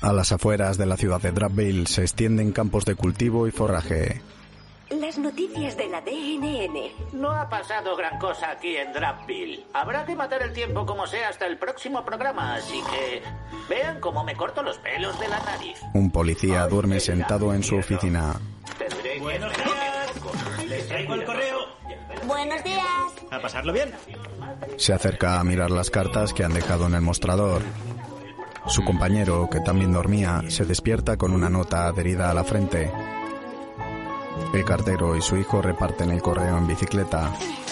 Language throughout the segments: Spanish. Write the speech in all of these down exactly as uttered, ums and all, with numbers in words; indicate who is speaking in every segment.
Speaker 1: A las afueras de la ciudad de Drapville se extienden campos de cultivo y forraje.
Speaker 2: Las noticias de la D N N.
Speaker 3: No ha pasado gran cosa aquí en Drapville. Habrá que matar el tiempo como sea hasta el próximo programa, así que vean cómo me corto los pelos de la nariz.
Speaker 1: Un policía duerme sentado en su oficina.
Speaker 4: Buenos días. Les traigo el correo.
Speaker 5: Buenos días.
Speaker 4: A pasarlo bien.
Speaker 1: Se acerca a mirar las cartas que han dejado en el mostrador. Su compañero, que también dormía, se despierta con una nota adherida a la frente. El cartero y su hijo reparten el correo en bicicleta.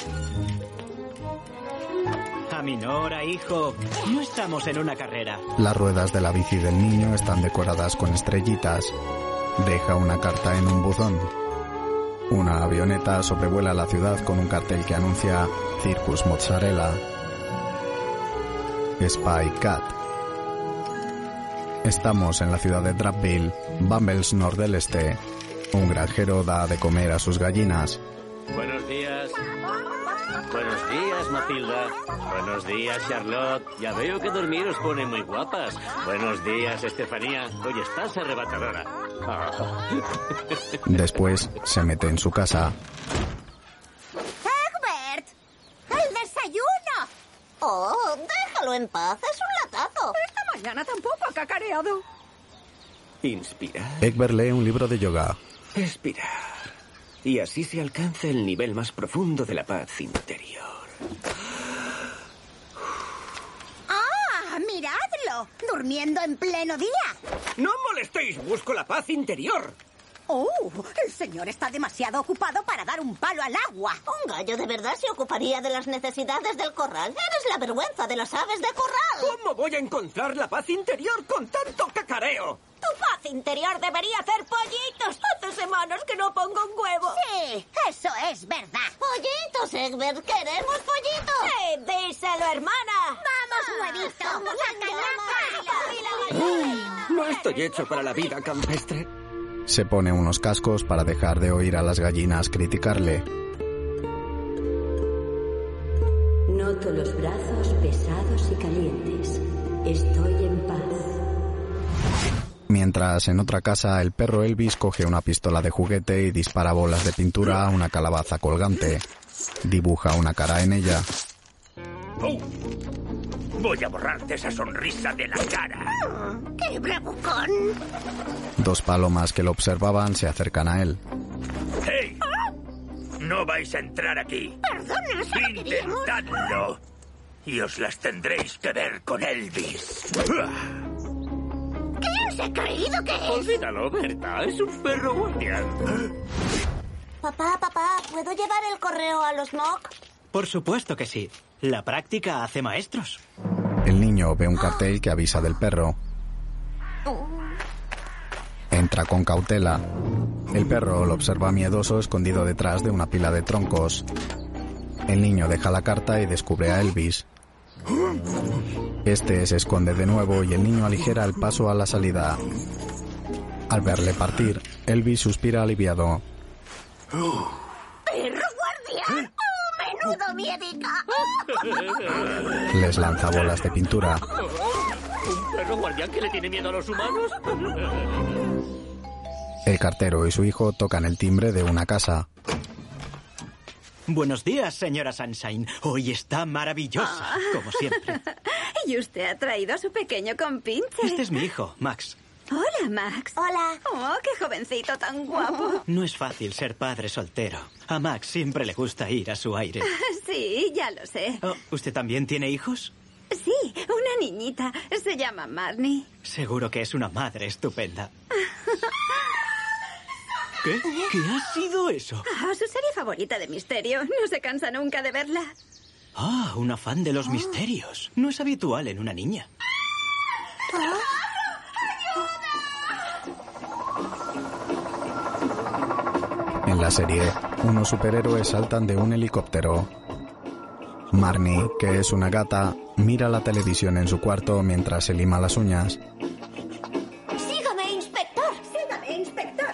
Speaker 4: Aminora, hijo. No estamos en una carrera.
Speaker 1: Las ruedas de la bici del niño están decoradas con estrellitas. Deja una carta en un buzón. Una avioneta sobrevuela la ciudad con un cartel que anuncia Circus Mozzarella. Spy Cat. Estamos en la ciudad de Drapville, Bumbles Nord del Este. Un granjero da de comer a sus gallinas.
Speaker 6: Buenos días. Buenos días, Matilda. Buenos días, Charlotte. Ya veo que dormir os pone muy guapas. Buenos días, Estefanía. Hoy estás arrebatadora. Oh.
Speaker 1: Después se mete en su casa.
Speaker 5: ¡Egbert! ¡El desayuno! Oh, déjalo en paz. Es un latazo.
Speaker 2: Esta mañana tampoco ha cacareado.
Speaker 7: Inspirar.
Speaker 1: Egbert lee un libro de yoga.
Speaker 7: Expirar. Y así se alcanza el nivel más profundo de la paz interior.
Speaker 5: ¡Ah! ¡Miradlo! Durmiendo en pleno día.
Speaker 7: ¡No molestéis! Busco la paz interior.
Speaker 5: ¡Oh! El señor está demasiado ocupado para dar un palo al agua. Un gallo de verdad se ocuparía de las necesidades del corral. Eres la vergüenza de las aves de corral.
Speaker 7: ¿Cómo voy a encontrar la paz interior con tanto cacareo?
Speaker 5: Tu paz interior debería hacer pollitos. Hace semanas que no pongo un huevo. Sí, eso es verdad. Pollitos, Egbert. Queremos pollitos. Sí, díselo, hermana. Vamos, huevito. Saca
Speaker 7: No estoy hecho para la vida campestre.
Speaker 1: Se pone unos cascos para dejar de oír a las gallinas criticarle.
Speaker 2: Noto los brazos pesados y calientes. Estoy en paz.
Speaker 1: Mientras, en otra casa, el perro Elvis coge una pistola de juguete y dispara bolas de pintura a una calabaza colgante. Dibuja una cara en ella.
Speaker 3: ¡Oh! Voy a borrarte esa sonrisa de la cara.
Speaker 5: ¡Qué bravucón!
Speaker 1: Dos palomas que lo observaban se acercan a él.
Speaker 3: ¡Hey! No vais a entrar aquí.
Speaker 5: Perdona, solo queríamos...
Speaker 3: Intentadlo. Y os las tendréis que ver con Elvis.
Speaker 5: ¿Quién se ha creído que es?
Speaker 6: Olvídalo, Berta. Es un perro guardián.
Speaker 5: Papá, papá, ¿puedo llevar el correo a los Mock?
Speaker 4: Por supuesto que sí. La práctica hace maestros.
Speaker 1: El niño ve un cartel que avisa del perro. Entra con cautela. El perro lo observa miedoso escondido detrás de una pila de troncos. El niño deja la carta y descubre a Elvis. Este se esconde de nuevo y el niño aligera el paso a la salida. Al verle partir, Elvis suspira aliviado.
Speaker 5: ¡Perro guardián! ¡Oh, menudo miedica!
Speaker 1: Les lanza bolas de pintura.
Speaker 6: ¿Un perro guardián que le tiene miedo a los humanos?
Speaker 1: El cartero y su hijo tocan el timbre de una casa.
Speaker 4: Buenos días, señora Sunshine. Hoy está maravillosa,
Speaker 2: Ah.
Speaker 4: como siempre.
Speaker 2: Y usted ha traído a su pequeño compinche.
Speaker 4: Este es mi hijo, Max.
Speaker 2: Hola, Max.
Speaker 5: Hola.
Speaker 2: Oh, qué jovencito tan guapo.
Speaker 4: No es fácil ser padre soltero. A Max siempre le gusta ir a su aire.
Speaker 2: Sí, ya lo sé.
Speaker 4: Oh, ¿usted también tiene hijos?
Speaker 2: Sí, una niñita. Se llama Marnie.
Speaker 4: Seguro que es una madre estupenda. ¿Qué? ¿Qué ha sido eso?
Speaker 2: Ah, su serie favorita de misterio. No se cansa nunca de verla.
Speaker 4: Ah, una fan de los misterios. No es habitual en una niña.
Speaker 1: En la serie, unos superhéroes saltan de un helicóptero. Marnie, que es una gata, mira la televisión en su cuarto mientras se lima las uñas.
Speaker 5: ¡Sígame, inspector! ¡Sígame, inspector!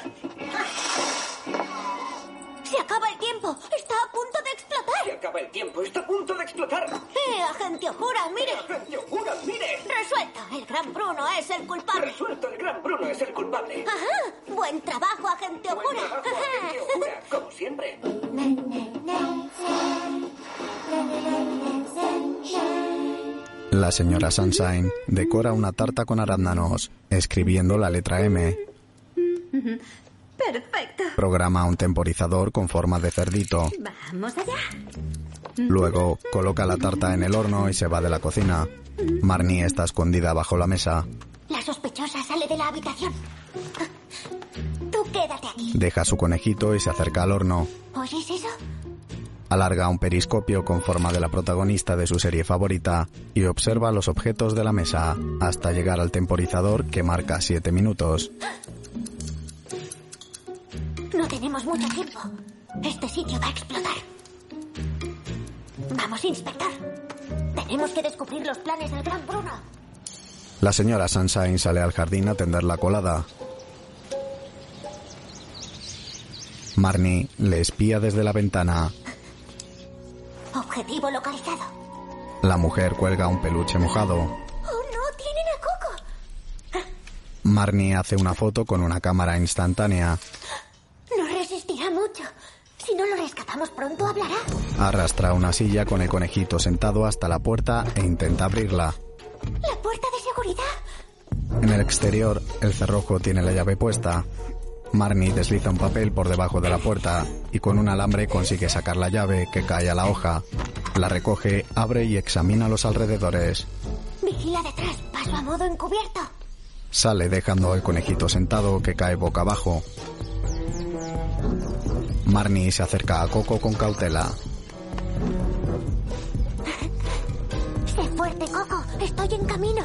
Speaker 5: ¡Se acaba el tiempo! ¡Está a punto de explotar!
Speaker 7: Se acaba el tiempo. Está a punto de explotar.
Speaker 5: ¡Eh, agente Ojura, mire!
Speaker 7: ¡Agente Ojura, mire!
Speaker 5: Resuelto. El gran Bruno es el culpable.
Speaker 7: Resuelto, el gran Bruno es el culpable.
Speaker 5: Ajá. Buen trabajo, agente
Speaker 7: Buen
Speaker 5: Okura.
Speaker 7: trabajo, agente Okura, como siempre.
Speaker 1: La señora Sunshine decora una tarta con arándanos, escribiendo la letra M.
Speaker 8: Perfecto.
Speaker 1: Programa un temporizador con forma de cerdito.
Speaker 8: Vamos allá.
Speaker 1: Luego coloca la tarta en el horno y se va de la cocina. Marnie está escondida bajo la mesa.
Speaker 5: La sospechosa sale de la habitación. Tú quédate aquí.
Speaker 1: Deja su conejito y se acerca al horno.
Speaker 5: ¿Oyes eso?
Speaker 1: Alarga un periscopio con forma de la protagonista de su serie favorita y observa los objetos de la mesa hasta llegar al temporizador que marca siete minutos.
Speaker 5: No tenemos mucho tiempo. Este sitio va a explotar. Vamos, inspector. Tenemos que descubrir los planes del gran Bruno.
Speaker 1: La señora Sunshine sale al jardín a tender la colada. Marnie le espía desde la ventana.
Speaker 5: Objetivo localizado.
Speaker 1: La mujer cuelga un peluche mojado.
Speaker 5: ¡Oh, no! ¡Tienen a Coco!
Speaker 1: Marnie hace una foto con una cámara instantánea.
Speaker 5: No resistirá mucho. Si no lo rescatamos pronto, hablará.
Speaker 1: Arrastra una silla con el conejito sentado hasta la puerta e intenta abrirla.
Speaker 5: ¡La puerta de seguridad!
Speaker 1: En el exterior, el cerrojo tiene la llave puesta. Marnie desliza un papel por debajo de la puerta y con un alambre consigue sacar la llave que cae a la hoja. La recoge, abre y examina los alrededores.
Speaker 5: Vigila detrás, paso a modo encubierto.
Speaker 1: Sale dejando el conejito sentado que cae boca abajo. Marnie se acerca a Coco con cautela.
Speaker 5: Sé fuerte, Coco. Estoy en camino.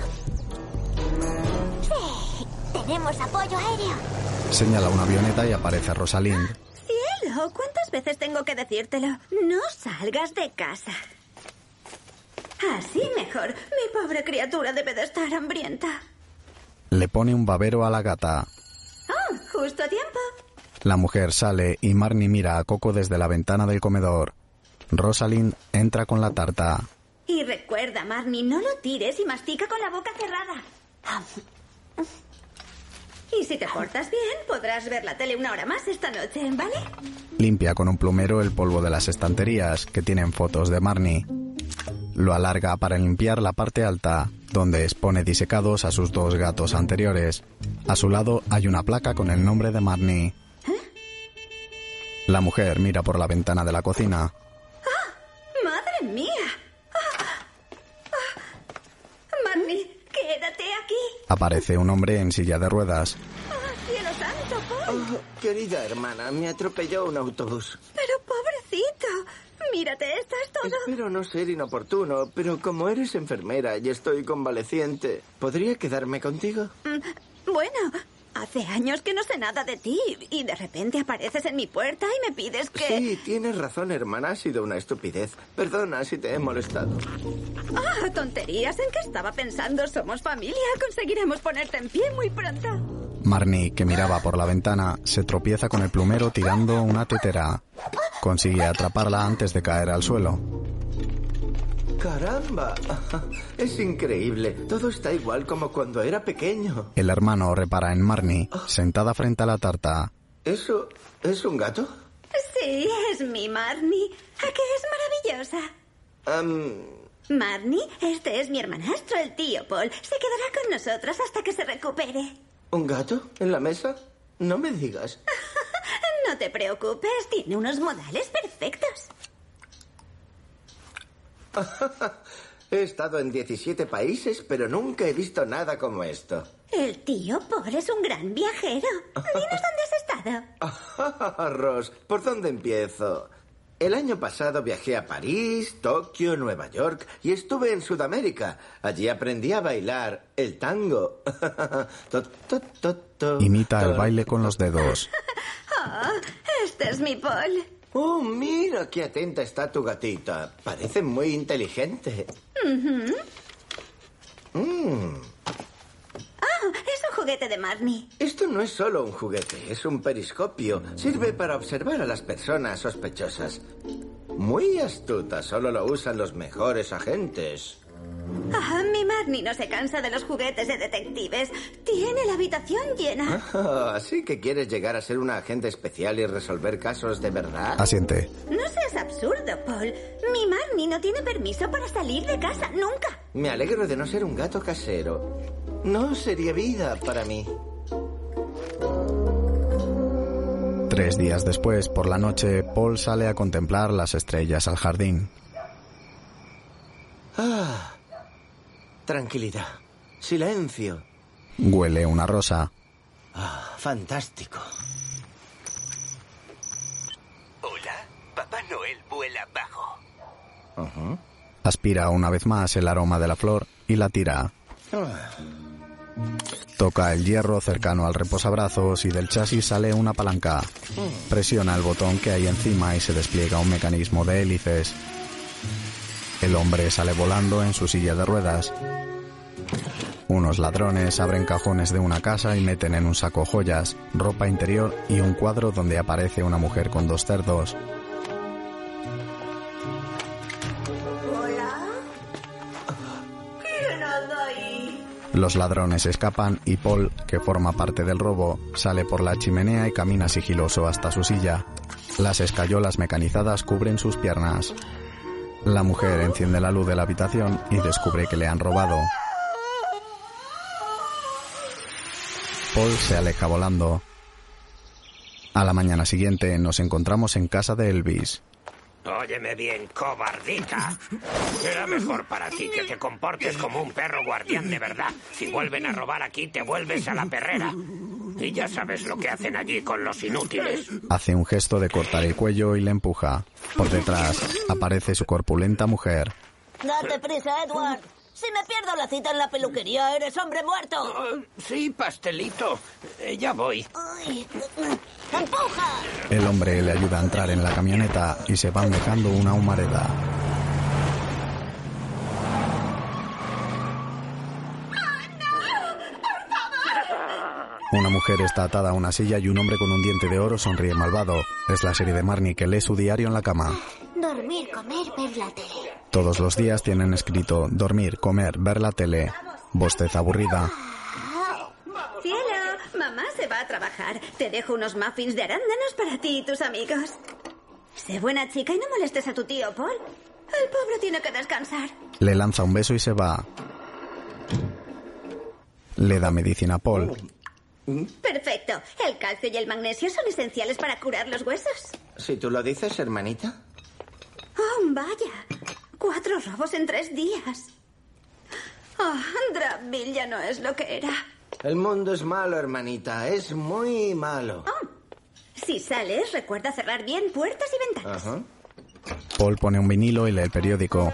Speaker 5: Sí, tenemos apoyo aéreo.
Speaker 1: Señala una avioneta y aparece Rosalind.
Speaker 8: Cielo, ¿cuántas veces tengo que decírtelo? No salgas de casa. Así mejor. Mi pobre criatura debe de estar hambrienta.
Speaker 1: Le pone un babero a la gata.
Speaker 8: Oh, justo a tiempo.
Speaker 1: La mujer sale y Marnie mira a Coco desde la ventana del comedor. Rosalind entra con la tarta.
Speaker 8: Y recuerda, Marnie, no lo tires y mastica con la boca cerrada. Y si te portas bien, podrás ver la tele una hora más esta noche, ¿vale?
Speaker 1: Limpia con un plumero el polvo de las estanterías que tienen fotos de Marnie. Lo alarga para limpiar la parte alta, donde expone disecados a sus dos gatos anteriores. A su lado hay una placa con el nombre de Marnie. La mujer mira por la ventana de la cocina.
Speaker 8: ¡Ah! ¡Madre mía! ¡Ah! ¡Ah! Marnie, quédate aquí.
Speaker 1: Aparece un hombre en silla de ruedas.
Speaker 8: ¡Oh, cielo santo, Paul!
Speaker 9: Oh, querida hermana, me atropelló un autobús.
Speaker 8: Pero pobrecito, mírate, esto es todo.
Speaker 9: Espero no ser inoportuno, pero como eres enfermera y estoy convaleciente, ¿podría quedarme contigo?
Speaker 8: Mm, bueno... Hace años que no sé nada de ti y de repente apareces en mi puerta y me pides que...
Speaker 9: Sí, tienes razón, hermana. Ha sido una estupidez. Perdona si te he molestado.
Speaker 8: Ah, tonterías. ¿En qué estaba pensando? Somos familia. Conseguiremos ponerte en pie muy pronto.
Speaker 1: Marnie, que miraba por la ventana, se tropieza con el plumero tirando una tetera. Consigue atraparla antes de caer al suelo.
Speaker 9: ¡Caramba! Es increíble. Todo está igual como cuando era pequeño.
Speaker 1: El hermano repara en Marnie, sentada frente a la tarta.
Speaker 9: ¿Eso es un gato?
Speaker 8: Sí, es mi Marnie. ¿A qué es maravillosa?
Speaker 9: Um...
Speaker 8: Marnie, este es mi hermanastro, el tío Paul. Se quedará con nosotros hasta que se recupere.
Speaker 9: ¿Un gato en la mesa? No me digas.
Speaker 8: No te preocupes, tiene unos modales perfectos.
Speaker 9: He estado en diecisiete países, pero nunca he visto nada como esto.
Speaker 8: El tío Paul es un gran viajero. Dinos dónde has estado.
Speaker 9: Ross, ¿por dónde empiezo? El año pasado viajé a París, Tokio, Nueva York y estuve en Sudamérica. Allí aprendí a bailar el tango.
Speaker 1: Imita el baile con los dedos.
Speaker 8: Oh, este es mi Paul.
Speaker 9: Oh, mira qué atenta está tu gatita. Parece muy inteligente.
Speaker 8: Uh-huh.
Speaker 9: Mm.
Speaker 8: Oh, es un juguete de Marnie.
Speaker 9: Esto no es solo un juguete, es un periscopio. Sirve para observar a las personas sospechosas. Muy astuta, solo lo usan los mejores agentes.
Speaker 8: Ah, mi Marnie Marnie no se cansa de los juguetes de detectives. Tiene la habitación llena.
Speaker 9: Oh, ¿así que quieres llegar a ser una agente especial y resolver casos de verdad?
Speaker 1: Asiente.
Speaker 8: No seas absurdo, Paul. Mi Marnie no tiene permiso para salir de casa, nunca.
Speaker 9: Me alegro de no ser un gato casero. No sería vida para mí.
Speaker 1: Tres días después, por la noche, Paul sale a contemplar las estrellas al jardín.
Speaker 9: Ah, tranquilidad. Silencio.
Speaker 1: Huele una rosa.
Speaker 9: Ah, fantástico.
Speaker 7: Hola, Papá Noel vuela bajo.
Speaker 9: Uh-huh.
Speaker 1: Aspira una vez más el aroma de la flor y la tira.
Speaker 9: Ah.
Speaker 1: Toca el hierro cercano al reposabrazos y del chasis sale una palanca. Presiona el botón que hay encima y se despliega un mecanismo de hélices. El hombre sale volando en su silla de ruedas. Unos ladrones abren cajones de una casa y meten en un saco joyas, ropa interior y un cuadro donde aparece una mujer con dos cerdos.
Speaker 5: ¿Hola? ¿Quién anda ahí?
Speaker 1: Los ladrones escapan y Paul, que forma parte del robo, sale por la chimenea y camina sigiloso hasta su silla. Las escayolas mecanizadas cubren sus piernas. La mujer enciende la luz de la habitación y descubre que le han robado. Paul se aleja volando. A la mañana siguiente nos encontramos en casa de Elvis.
Speaker 10: Óyeme bien, cobardita. Será mejor para ti que te comportes como un perro guardián de verdad. Si vuelven a robar aquí, te vuelves a la perrera. Y ya sabes lo que hacen allí con los inútiles.
Speaker 1: Hace un gesto de cortar el cuello y le empuja. Por detrás aparece su corpulenta mujer.
Speaker 5: Date prisa, Edward. Si me pierdo la cita en la peluquería, eres hombre muerto.
Speaker 10: Uh, sí, pastelito. Eh, ya voy.
Speaker 5: Ay, ¡empuja!
Speaker 1: El hombre le ayuda a entrar en la camioneta y se van dejando una humareda. Una mujer está atada a una silla y un hombre con un diente de oro sonríe malvado. Es la serie de Marnie que lee su diario en la cama.
Speaker 5: Dormir, comer, ver la tele.
Speaker 1: Todos los días tienen escrito dormir, comer, ver la tele. Bosteza aburrida.
Speaker 8: Cielo, mamá se va a trabajar. Te dejo unos muffins de arándanos para ti y tus amigos. Sé buena chica y no molestes a tu tío Paul. El pobre tiene que descansar.
Speaker 1: Le lanza un beso y se va. Le da medicina a Paul.
Speaker 8: Perfecto. El calcio y el magnesio son esenciales para curar los huesos.
Speaker 9: Si tú lo dices, hermanita.
Speaker 8: Oh, vaya. Cuatro robos en tres días. Oh, Drapville ya no es lo que era.
Speaker 9: El mundo es malo, hermanita. Es muy malo.
Speaker 8: Oh. Si sales, recuerda cerrar bien puertas y ventanas.
Speaker 9: Ajá.
Speaker 1: Paul pone un vinilo y lee el periódico.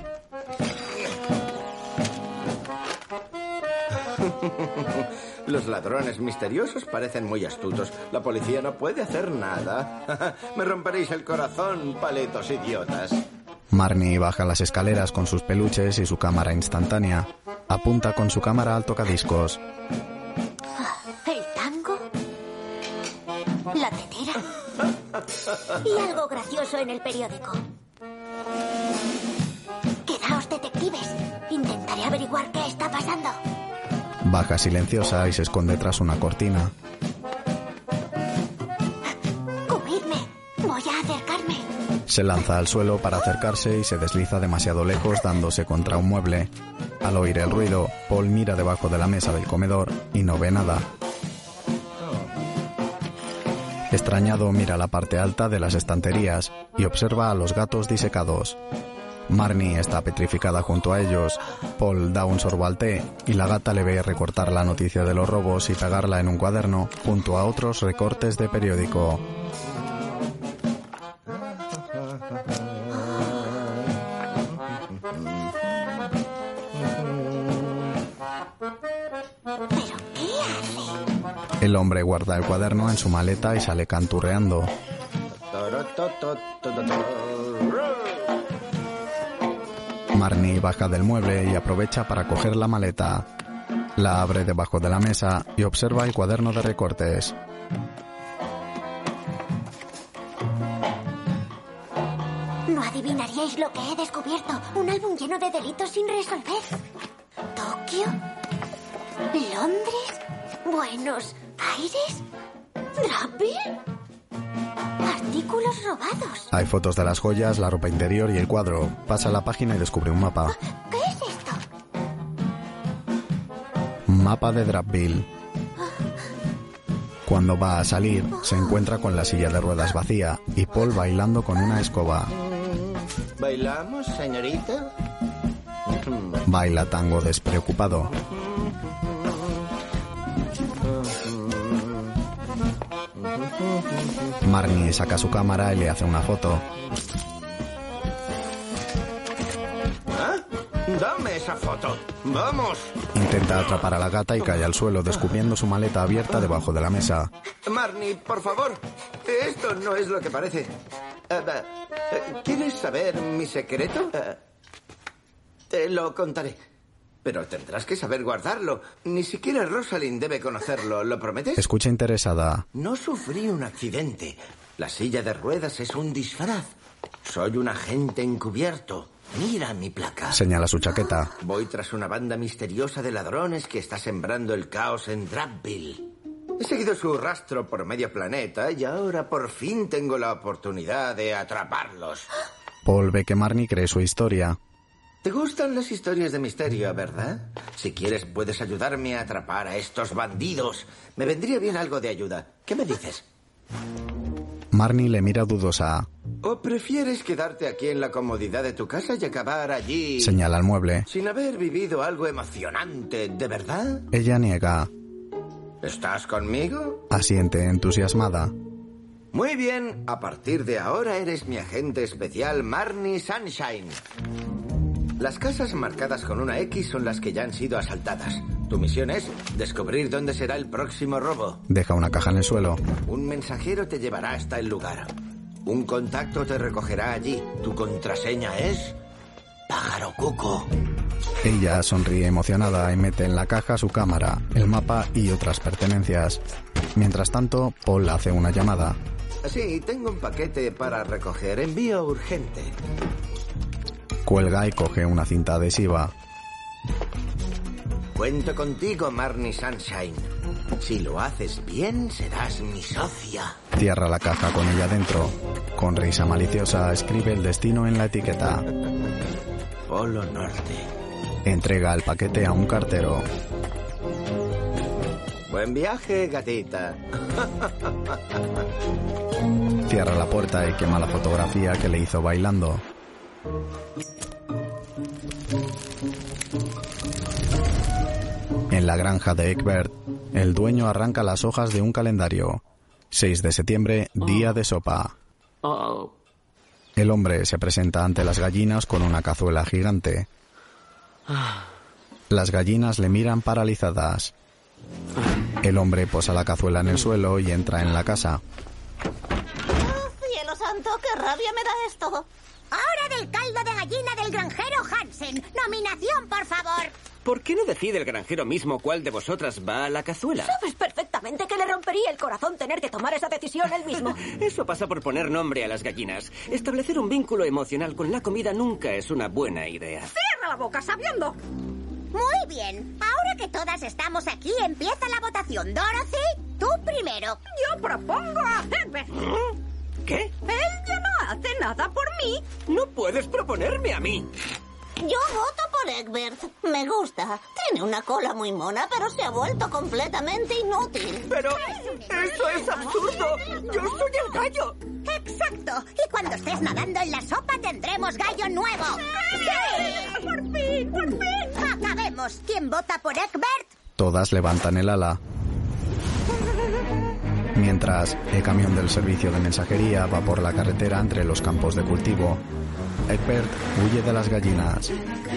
Speaker 9: Los ladrones misteriosos parecen muy astutos. La policía no puede hacer nada. Me romperéis el corazón, paletos idiotas.
Speaker 1: Marnie baja las escaleras con sus peluches y su cámara instantánea. Apunta con su cámara al tocadiscos.
Speaker 5: El tango. La tetera. Y algo gracioso en el periódico. Quedaos, detectives. Intentaré averiguar qué está pasando.
Speaker 1: Baja silenciosa y se esconde tras una cortina.
Speaker 5: Cubridme. Voy a acercarme.
Speaker 1: Se lanza al suelo para acercarse y se desliza demasiado lejos dándose contra un mueble. Al oír el ruido, Paul mira debajo de la mesa del comedor y no ve nada. Extrañado mira la parte alta de las estanterías y observa a los gatos disecados. Marnie está petrificada junto a ellos. Paul da un sorbo al té y la gata le ve recortar la noticia de los robos y pegarla en un cuaderno junto a otros recortes de periódico.
Speaker 5: ¿Pero qué hace?
Speaker 1: El hombre guarda el cuaderno en su maleta y sale canturreando. Marnie baja del mueble y aprovecha para coger la maleta. La abre debajo de la mesa y observa el cuaderno de recortes.
Speaker 5: No adivinaríais lo que he descubierto. Un álbum lleno de delitos sin resolver. Tokio, Londres, Buenos Aires, Drapil. Artículos robados.
Speaker 1: Hay fotos de las joyas, la ropa interior y el cuadro. Pasa la página y descubre un mapa.
Speaker 5: ¿Qué es esto?
Speaker 1: Mapa de Drapville. Cuando va a salir, se encuentra con la silla de ruedas vacía y Paul bailando con una escoba.
Speaker 9: ¿Bailamos, señorita?
Speaker 1: Baila tango despreocupado. Marnie saca su cámara y le hace una foto.
Speaker 9: ¿Ah? ¡Dame esa foto! ¡Vamos!
Speaker 1: Intenta atrapar a la gata y cae al suelo, descubriendo su maleta abierta debajo de la mesa.
Speaker 9: Marnie, por favor. Esto no es lo que parece. Uh, uh, ¿Quieres saber mi secreto? Uh, te lo contaré. Pero tendrás que saber guardarlo. Ni siquiera Rosalind debe conocerlo. ¿Lo prometes?
Speaker 1: Escucha interesada.
Speaker 9: No sufrí un accidente. La silla de ruedas es un disfraz. Soy un agente encubierto. Mira mi placa.
Speaker 1: Señala su chaqueta.
Speaker 9: Voy tras una banda misteriosa de ladrones que está sembrando el caos en Drapville. He seguido su rastro por medio planeta y ahora por fin tengo la oportunidad de atraparlos.
Speaker 1: Paul ve que Marnie cree su historia.
Speaker 9: ¿Te gustan las historias de misterio, verdad? Si quieres, puedes ayudarme a atrapar a estos bandidos. Me vendría bien algo de ayuda. ¿Qué me dices?
Speaker 1: Marnie le mira dudosa.
Speaker 9: ¿O prefieres quedarte aquí en la comodidad de tu casa y acabar allí...
Speaker 1: Señala el mueble.
Speaker 9: sin haber vivido algo emocionante, ¿de verdad?
Speaker 1: Ella niega.
Speaker 9: ¿Estás conmigo?
Speaker 1: Asiente entusiasmada.
Speaker 9: Muy bien. A partir de ahora eres mi agente especial, Marnie Sunshine. Las casas marcadas con una X son las que ya han sido asaltadas. Tu misión es descubrir dónde será el próximo robo.
Speaker 1: Deja una caja en el suelo.
Speaker 9: Un mensajero te llevará hasta el lugar. Un contacto te recogerá allí. Tu contraseña es... Pájaro Cuco.
Speaker 1: Ella sonríe emocionada y mete en la caja su cámara, el mapa y otras pertenencias. Mientras tanto, Paul hace una llamada.
Speaker 9: Sí, tengo un paquete para recoger. Envío urgente.
Speaker 1: Cuelga y coge una cinta adhesiva.
Speaker 9: Cuento contigo, Marnie Sunshine. Si lo haces bien, serás mi socia.
Speaker 1: Cierra la caja con ella dentro. Con risa maliciosa escribe el destino en la etiqueta.
Speaker 9: Polo Norte.
Speaker 1: Entrega el paquete a un cartero.
Speaker 9: Buen viaje, gatita.
Speaker 1: Cierra la puerta y quema la fotografía que le hizo bailando. En la granja de Egbert, el dueño arranca las hojas de un calendario. seis de septiembre, día de sopa. El hombre se presenta ante las gallinas con una cazuela gigante. Las gallinas le miran paralizadas. El hombre posa la cazuela en el suelo y entra en la casa.
Speaker 5: ¡Oh, cielo santo! ¡Qué rabia me da esto! Ahora del caldo de gallina del granjero Hansen. Nominación, por favor.
Speaker 7: ¿Por qué no decide el granjero mismo cuál de vosotras va a la cazuela?
Speaker 11: Sabes perfectamente que le rompería el corazón tener que tomar esa decisión él mismo.
Speaker 7: Eso pasa por poner nombre a las gallinas. Establecer un vínculo emocional con la comida nunca es una buena idea.
Speaker 11: ¡Cierra la boca, sabiendo!
Speaker 5: Muy bien. Ahora que todas estamos aquí, empieza la votación. Dorothy, tú primero.
Speaker 11: Yo propongo a Egbert.
Speaker 7: ¿Qué?
Speaker 11: Él ya no hace nada por mí.
Speaker 7: No puedes proponerme a mí.
Speaker 5: Yo voto por Egbert. Me gusta. Tiene una cola muy mona, pero se ha vuelto completamente inútil.
Speaker 7: Pero eso es absurdo. Yo soy el gallo.
Speaker 5: Exacto. Y cuando estés nadando en la sopa tendremos gallo nuevo.
Speaker 11: ¡Sí! ¡Por fin! ¡Por fin!
Speaker 5: Acabemos. ¿Quién vota por Egbert?
Speaker 1: Todas levantan el ala. Mientras, el camión del servicio de mensajería va por la carretera entre los campos de cultivo. Egbert huye de las gallinas.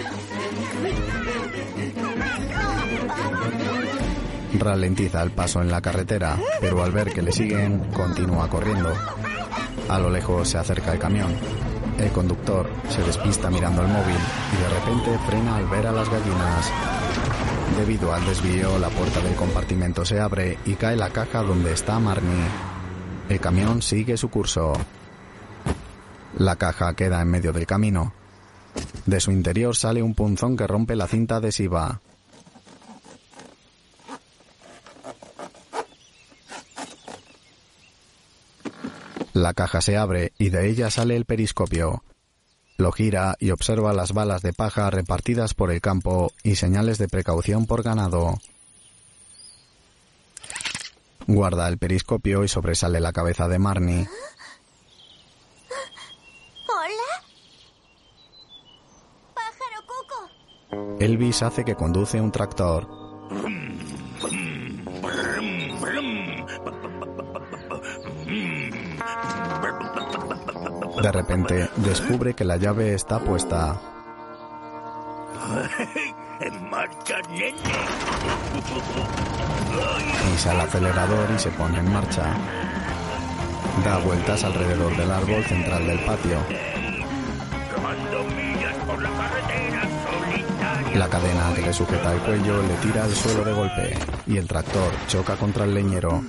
Speaker 1: Ralentiza el paso en la carretera, pero al ver que le siguen, continúa corriendo. A lo lejos se acerca el camión. El conductor se despista mirando el móvil y de repente frena al ver a las gallinas. Debido al desvío, la puerta del compartimento se abre y cae la caja donde está Marnie. El camión sigue su curso. La caja queda en medio del camino. De su interior sale un punzón que rompe la cinta adhesiva. La caja se abre y de ella sale el periscopio. Lo gira y observa las balas de paja repartidas por el campo y señales de precaución por ganado. Guarda el periscopio y sobresale la cabeza de Marnie.
Speaker 5: ¿Hola? Pájaro Cuco.
Speaker 1: Elvis hace que conduce un tractor. De repente, descubre que la llave está puesta.
Speaker 10: ¡En marcha, nene!
Speaker 1: Pisa el acelerador y se pone en marcha. Da vueltas alrededor del árbol central del patio.
Speaker 10: Tomando millas por la carretera solitaria.
Speaker 1: La cadena que le sujeta el cuello le tira al suelo de golpe y el tractor choca contra el leñero.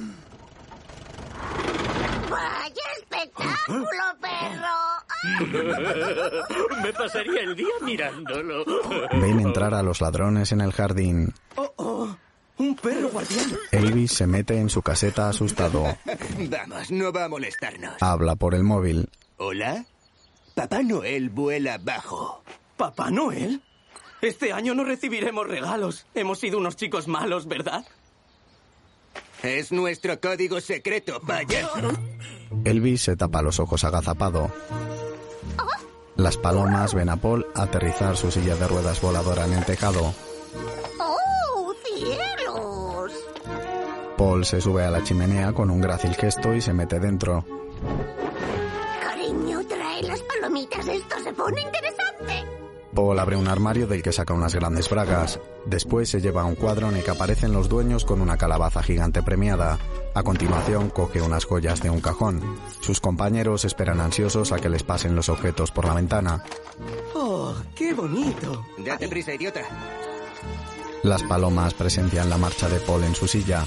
Speaker 5: ¡Vaya espectáculo, perro!
Speaker 6: Me pasaría el día mirándolo.
Speaker 1: Ven entrar a los ladrones en el jardín.
Speaker 4: Oh, oh, un perro guardián.
Speaker 1: Elvis se mete en su caseta asustado.
Speaker 7: Vamos, no va a molestarnos.
Speaker 1: Habla por el móvil.
Speaker 7: ¿Hola? Papá Noel vuela bajo.
Speaker 4: ¿Papá Noel? Este año no recibiremos regalos. Hemos sido unos chicos malos, ¿verdad?
Speaker 7: Es nuestro código secreto, payaso.
Speaker 1: Elvis se tapa los ojos agazapado. Las palomas ven a Paul aterrizar su silla de ruedas voladora en el tejado.
Speaker 5: ¡Oh, cielos!
Speaker 1: Paul se sube a la chimenea con un grácil gesto y se mete dentro.
Speaker 5: Cariño, trae las palomitas. Esto se pone interesante.
Speaker 1: Paul abre un armario del que saca unas grandes bragas. Después se lleva un cuadro en el que aparecen los dueños con una calabaza gigante premiada. A continuación coge unas joyas de un cajón. Sus compañeros esperan ansiosos a que les pasen los objetos por la ventana.
Speaker 4: ¡Oh, qué bonito!
Speaker 7: Date prisa, idiota.
Speaker 1: Las palomas presencian la marcha de Paul en su silla.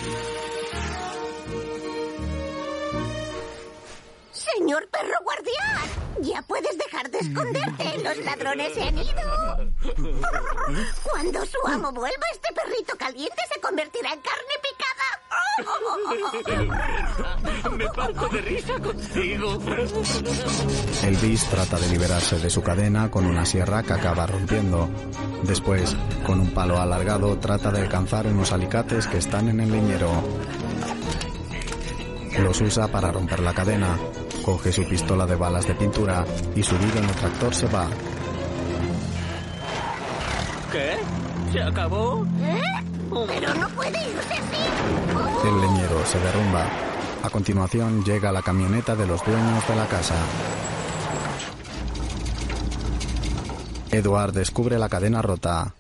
Speaker 5: Señor perro guardián, ya puedes dejar de esconderte. Los ladrones se han ido. Cuando su amo vuelva, este perrito caliente se convertirá en carne
Speaker 6: picada. Me parto de risa contigo.
Speaker 1: Elvis trata de liberarse de su cadena con una sierra que acaba rompiendo. Después, con un palo alargado, trata de alcanzar unos alicates que están en el leñero. Los usa para romper la cadena. Coge su pistola de balas de pintura y subido en el tractor se va.
Speaker 4: ¿Qué? ¿Se acabó?
Speaker 5: ¿Eh? Pero no puede irse así.
Speaker 1: El leñero se derrumba. A continuación llega la camioneta de los dueños de la casa. Edward descubre la cadena rota.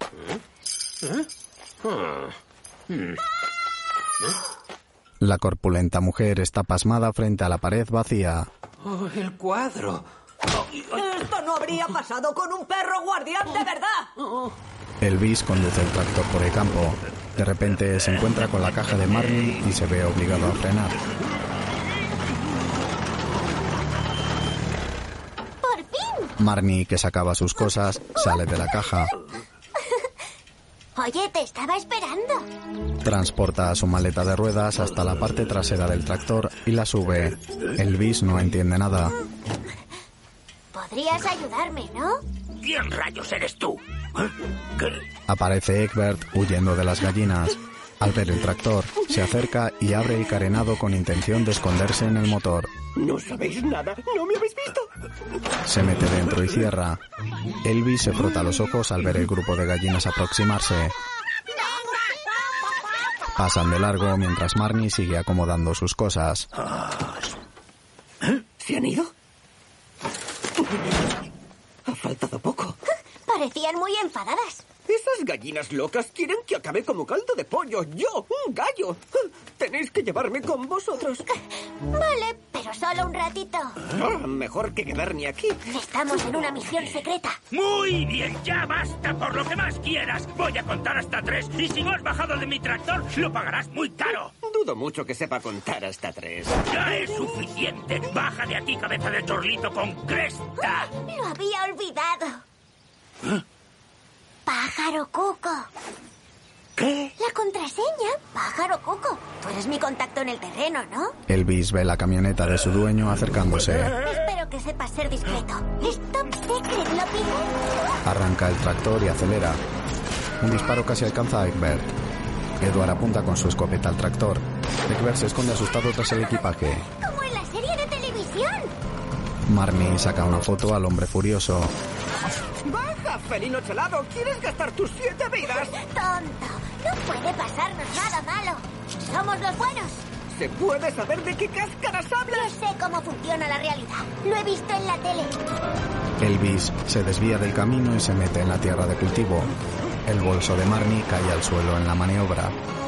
Speaker 1: La corpulenta mujer está pasmada frente a la pared vacía.
Speaker 4: Oh, el cuadro.
Speaker 11: Esto no habría pasado con un perro guardián de verdad.
Speaker 1: Elvis conduce el tractor por el campo. De repente se encuentra con la caja de Marnie y se ve obligado a frenar.
Speaker 5: ¡Por fin!
Speaker 1: Marnie, que sacaba sus cosas, sale de la caja.
Speaker 5: Oye, te estaba esperando.
Speaker 1: Transporta su maleta de ruedas hasta la parte trasera del tractor y la sube. Elvis no entiende nada.
Speaker 5: Podrías ayudarme, ¿no?
Speaker 10: ¿Quién rayos eres tú? ¿Qué?
Speaker 1: Aparece Egbert huyendo de las gallinas. Al ver el tractor, se acerca y abre el carenado con intención de esconderse en el motor.
Speaker 4: No sabéis nada, no me habéis visto.
Speaker 1: Se mete dentro y cierra. Elvis se frota los ojos al ver el grupo de gallinas aproximarse. Pasan de largo mientras Marnie sigue acomodando sus cosas.
Speaker 4: ¿Se han ido? Ha faltado poco.
Speaker 5: Parecían muy enfadadas.
Speaker 4: Esas gallinas locas quieren que acabe como caldo de pollo. Yo, un gallo. Tenéis que llevarme con vosotros.
Speaker 5: Vale, pero solo un ratito.
Speaker 4: Ah, mejor que quedarme aquí.
Speaker 5: Estamos en una misión secreta.
Speaker 10: Muy bien, ya basta por lo que más quieras. Voy a contar hasta tres y si no has bajado de mi tractor, lo pagarás muy caro.
Speaker 4: Dudo mucho que sepa contar hasta tres.
Speaker 10: Ya es suficiente. Baja de aquí, cabeza de chorlito con cresta.
Speaker 5: Lo había olvidado.
Speaker 10: ¿Eh?
Speaker 5: Pájaro Cuco.
Speaker 10: ¿Qué?
Speaker 5: La contraseña. Pájaro Cuco. Tú eres mi contacto en el terreno, ¿no?
Speaker 1: Elvis ve la camioneta de su dueño acercándose.
Speaker 5: Espero que sepas ser discreto. Es top secret, ¿lo pides?
Speaker 1: Arranca el tractor y acelera. Un disparo casi alcanza a Egbert. Edward apunta con su escopeta al tractor. Egbert se esconde asustado tras el equipaje.
Speaker 5: Como en la serie de televisión.
Speaker 1: Marnie saca una foto al hombre furioso.
Speaker 4: ¡Baja, felino chelado! ¿Quieres gastar tus siete vidas?
Speaker 5: Tonto. No puede pasarnos nada malo. Somos los buenos.
Speaker 4: ¿Se puede saber de qué cáscaras hablas?
Speaker 5: Yo sé cómo funciona la realidad. Lo he visto en la tele.
Speaker 1: Elvis se desvía del camino y se mete en la tierra de cultivo. El bolso de Marnie cae al suelo en la maniobra.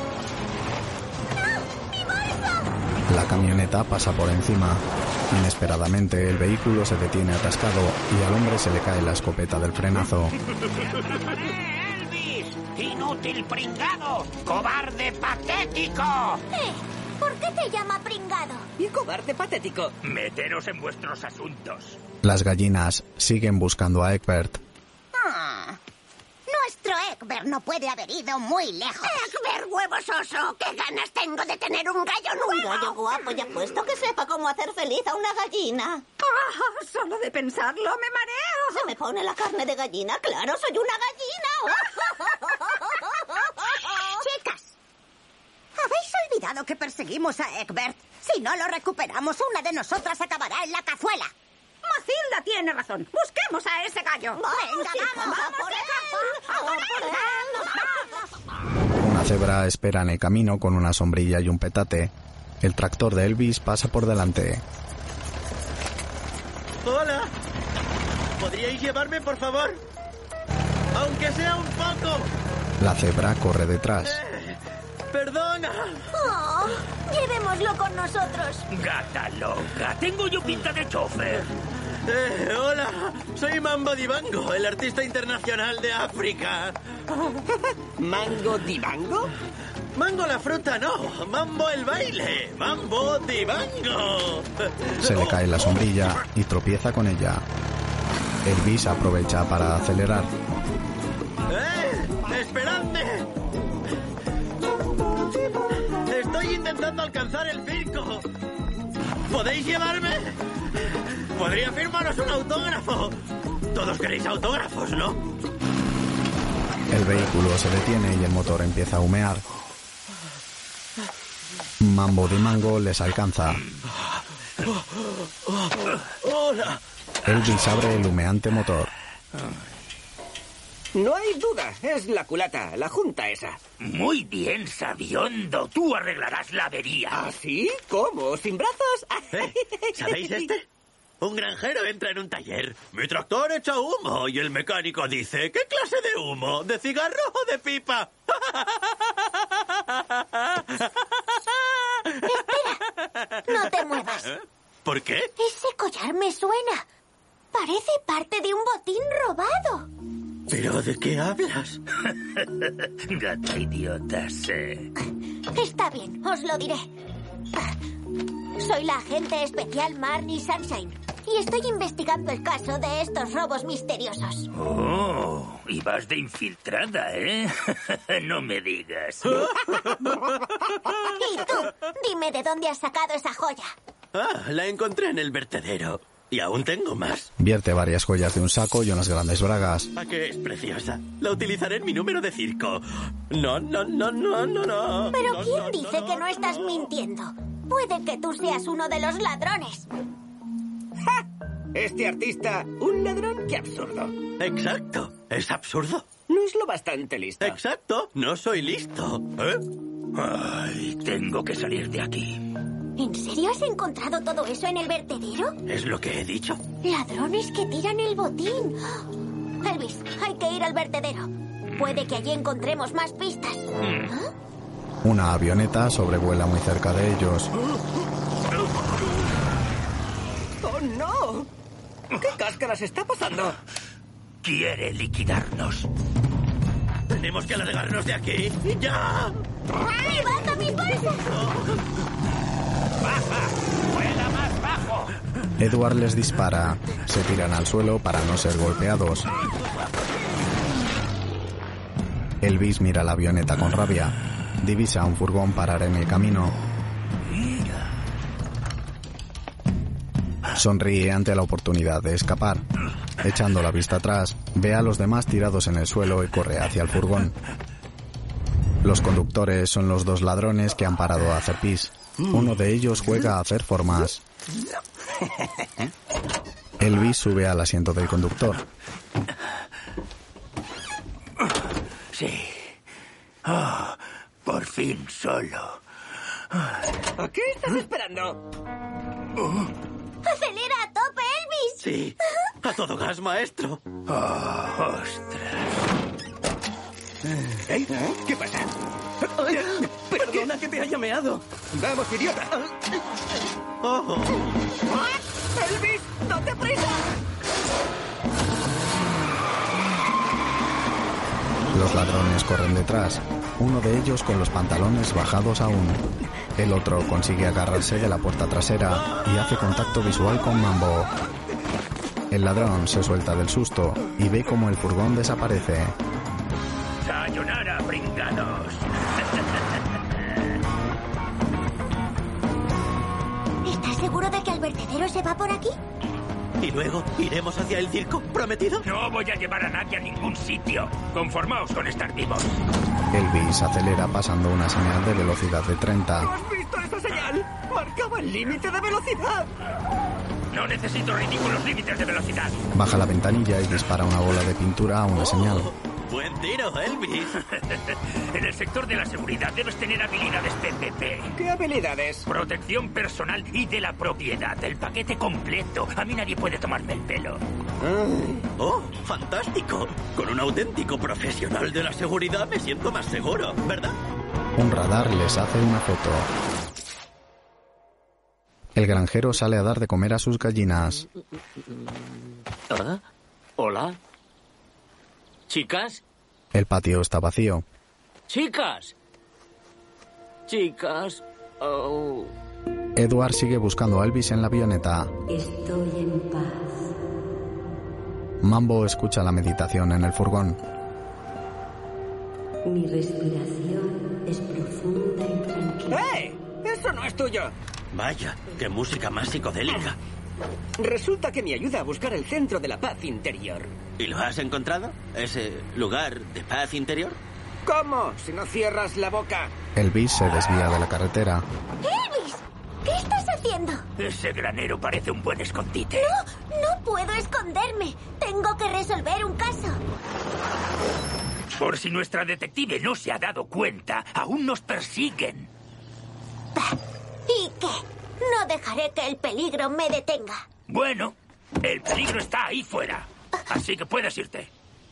Speaker 5: ¡No! ¡Mi bolso!
Speaker 1: La camioneta pasa por encima. Inesperadamente, el vehículo se detiene atascado y al hombre se le cae la escopeta del frenazo.
Speaker 10: ¡Elvis! ¡Inútil pringado! ¡Cobarde patético!
Speaker 5: Eh, ¿por qué te llama pringado?
Speaker 4: Y cobarde patético.
Speaker 10: Meteros en vuestros asuntos.
Speaker 1: Las gallinas siguen buscando a Egbert.
Speaker 5: Ah, nuestro Egbert no puede haber ido muy lejos.
Speaker 12: Egbert, huevososo. ¿Qué ganas tengo de tener un gallo nuevo?
Speaker 11: Un gallo guapo y apuesto que sepa cómo hacer feliz a una gallina.
Speaker 8: Ah, solo de pensarlo me mareo.
Speaker 11: Se me pone la carne de gallina. Claro, soy una gallina.
Speaker 12: Chicas, ¿habéis olvidado que perseguimos a Egbert? Si no lo recuperamos, una de nosotras acabará en la cazuela.
Speaker 8: Matilda tiene razón. Busquemos a ese gallo.
Speaker 12: Venga, vamos,
Speaker 11: a por él. A por él.
Speaker 1: Una cebra espera en el camino con una sombrilla y un petate. El tractor de Elvis pasa por delante.
Speaker 13: Hola. ¿Podríais llevarme, por favor? Aunque sea un poco.
Speaker 1: La cebra corre detrás.
Speaker 13: Eh, perdona.
Speaker 5: Oh, llevémoslo con nosotros.
Speaker 10: Gata loca. Tengo yo pinta de chofer.
Speaker 13: Eh, hola. Soy Mambo Dibango, el artista internacional de África.
Speaker 4: ¿Mango Dibango?
Speaker 13: Mango la fruta, no. Mambo el baile. Mambo Dibango.
Speaker 1: Se le cae la sombrilla y tropieza con ella. Elvis aprovecha para acelerar.
Speaker 13: ¡Eh! ¡Esperadme! Estoy intentando alcanzar el circo. ¿Podéis llevarme? Podría firmaros un autógrafo. Todos queréis autógrafos, ¿no?
Speaker 1: El vehículo se detiene y el motor empieza a humear. Mambo Dibango les alcanza.
Speaker 13: ¡Hola!
Speaker 1: Elvis abre el humeante motor.
Speaker 4: No hay duda, es la culata, la junta esa.
Speaker 10: Muy bien, sabiondo. Tú arreglarás la avería.
Speaker 4: ¿Ah, sí? ¿Cómo? ¿Sin brazos?
Speaker 13: ¿Eh? ¿Sabéis este? Un granjero entra en un taller. Mi tractor echa humo y el mecánico dice, ¿qué clase de humo? ¿De cigarro o de pipa?
Speaker 5: Espera, no te muevas.
Speaker 13: ¿Por qué?
Speaker 5: Ese collar me suena. Parece parte de un botín robado.
Speaker 13: ¿Pero de qué hablas?
Speaker 10: Gata idiota, sé.
Speaker 5: Está bien, os lo diré. Soy la agente especial Marnie Sunshine y estoy investigando el caso de estos robos misteriosos.
Speaker 10: Oh, y vas de infiltrada, ¿eh? No me digas.
Speaker 5: Y tú, dime de dónde has sacado esa joya.
Speaker 13: Ah, la encontré en el vertedero. Y aún tengo más.
Speaker 1: Vierte varias joyas de un saco y unas grandes bragas.
Speaker 13: ¿A qué es preciosa? La utilizaré en mi número de circo. No, no, no, no, no, no.
Speaker 5: Pero
Speaker 13: no,
Speaker 5: ¿quién
Speaker 13: no,
Speaker 5: dice
Speaker 13: no,
Speaker 5: que no estás
Speaker 13: no.
Speaker 5: mintiendo? Puede que tú seas uno de los ladrones.
Speaker 4: ¡Ja! Este artista, un ladrón, qué absurdo.
Speaker 13: Exacto, es absurdo.
Speaker 4: No es lo bastante listo.
Speaker 13: Exacto, no soy listo. ¿Eh?
Speaker 10: Ay, tengo que salir de aquí.
Speaker 5: ¿En serio has encontrado todo eso en el vertedero?
Speaker 13: Es lo que he dicho.
Speaker 5: Ladrones que tiran el botín. Elvis, hay que ir al vertedero. Puede que allí encontremos más pistas. ¿Ah?
Speaker 1: Una avioneta sobrevuela muy cerca de ellos.
Speaker 4: ¡Oh, no! ¿Qué cáscaras está pasando?
Speaker 10: Quiere liquidarnos.
Speaker 13: Tenemos que largarnos de aquí. ¡Ya!
Speaker 5: ¡Levanta mis bolsas!
Speaker 10: ¡Baja! ¡Vuela más bajo!
Speaker 1: Edward les dispara. Se tiran al suelo para no ser golpeados. Elvis mira la avioneta con rabia. Divisa un furgón parar en el camino. Sonríe ante la oportunidad de escapar. Echando la vista atrás, ve a los demás tirados en el suelo y corre hacia el furgón. Los conductores son los dos ladrones que han parado a hacer pis. Uno de ellos juega a hacer formas. Elvis sube al asiento del conductor.
Speaker 10: Sí. Oh, por fin solo.
Speaker 4: ¿A qué estás esperando?
Speaker 10: Oh.
Speaker 5: ¡Acelera a tope, Elvis!
Speaker 13: Sí, a todo gas, maestro.
Speaker 10: Oh, ostras.
Speaker 4: ¿Eh? ¿Qué pasa? Ay, perdona que te haya meado. ¡Vamos, idiota!
Speaker 13: Oh.
Speaker 4: ¡Elvis, date prisa!
Speaker 1: Los ladrones corren detrás, uno de ellos con los pantalones bajados aún. El otro consigue agarrarse de la puerta trasera y hace contacto visual con Mambo. El ladrón se suelta del susto y ve cómo el furgón desaparece.
Speaker 10: ¡Sayonara, pringados!
Speaker 5: ¿Estás seguro de que el vertedero se va por aquí?
Speaker 13: ¿Y luego iremos hacia el circo prometido?
Speaker 10: No voy a llevar a nadie a ningún sitio. Conformaos con estar vivos.
Speaker 1: Elvis acelera pasando una señal de velocidad de treinta.
Speaker 4: ¿No has visto esa señal? Marcaba el límite de velocidad.
Speaker 10: No necesito ridículos límites de velocidad.
Speaker 1: Baja la ventanilla y dispara una bola de pintura a una
Speaker 13: Oh,
Speaker 1: señal.
Speaker 13: Buen tiro, Elvis.
Speaker 10: En el sector de la seguridad debes tener habilidades P P P.
Speaker 4: ¿Qué habilidades?
Speaker 10: Protección personal y de la propiedad. El paquete completo. A mí nadie puede tomarme el pelo.
Speaker 13: Oh, fantástico. Con un auténtico profesional de la seguridad me siento más seguro, ¿verdad?
Speaker 1: Un radar les hace una foto. El granjero sale a dar de comer a sus gallinas.
Speaker 6: ¿Ah? ¿Hola? ¿Chicas?
Speaker 1: El patio está vacío.
Speaker 6: ¡Chicas! Chicas. Oh.
Speaker 1: Edward sigue buscando a Elvis en la avioneta.
Speaker 2: Estoy en paz.
Speaker 1: Mambo escucha la meditación en el furgón.
Speaker 2: Mi respiración es profunda y tranquila.
Speaker 4: ¡Eh! ¡Eso no es tuyo!
Speaker 13: Vaya, qué música más psicodélica.
Speaker 4: Resulta que me ayuda a buscar el centro de la paz interior.
Speaker 13: ¿Y lo has encontrado? ¿Ese lugar de paz interior?
Speaker 4: ¿Cómo? Si no cierras la boca.
Speaker 1: Elvis se desvía de la carretera.
Speaker 5: ¡Elvis! ¿Qué estás haciendo?
Speaker 10: Ese granero parece un buen escondite.
Speaker 5: No, no puedo esconderme. Tengo que resolver un caso.
Speaker 10: Por si nuestra detective no se ha dado cuenta, aún nos persiguen.
Speaker 5: ¿Y qué? No dejaré que el peligro me detenga.
Speaker 10: Bueno, el peligro está ahí fuera. Así que puedes irte.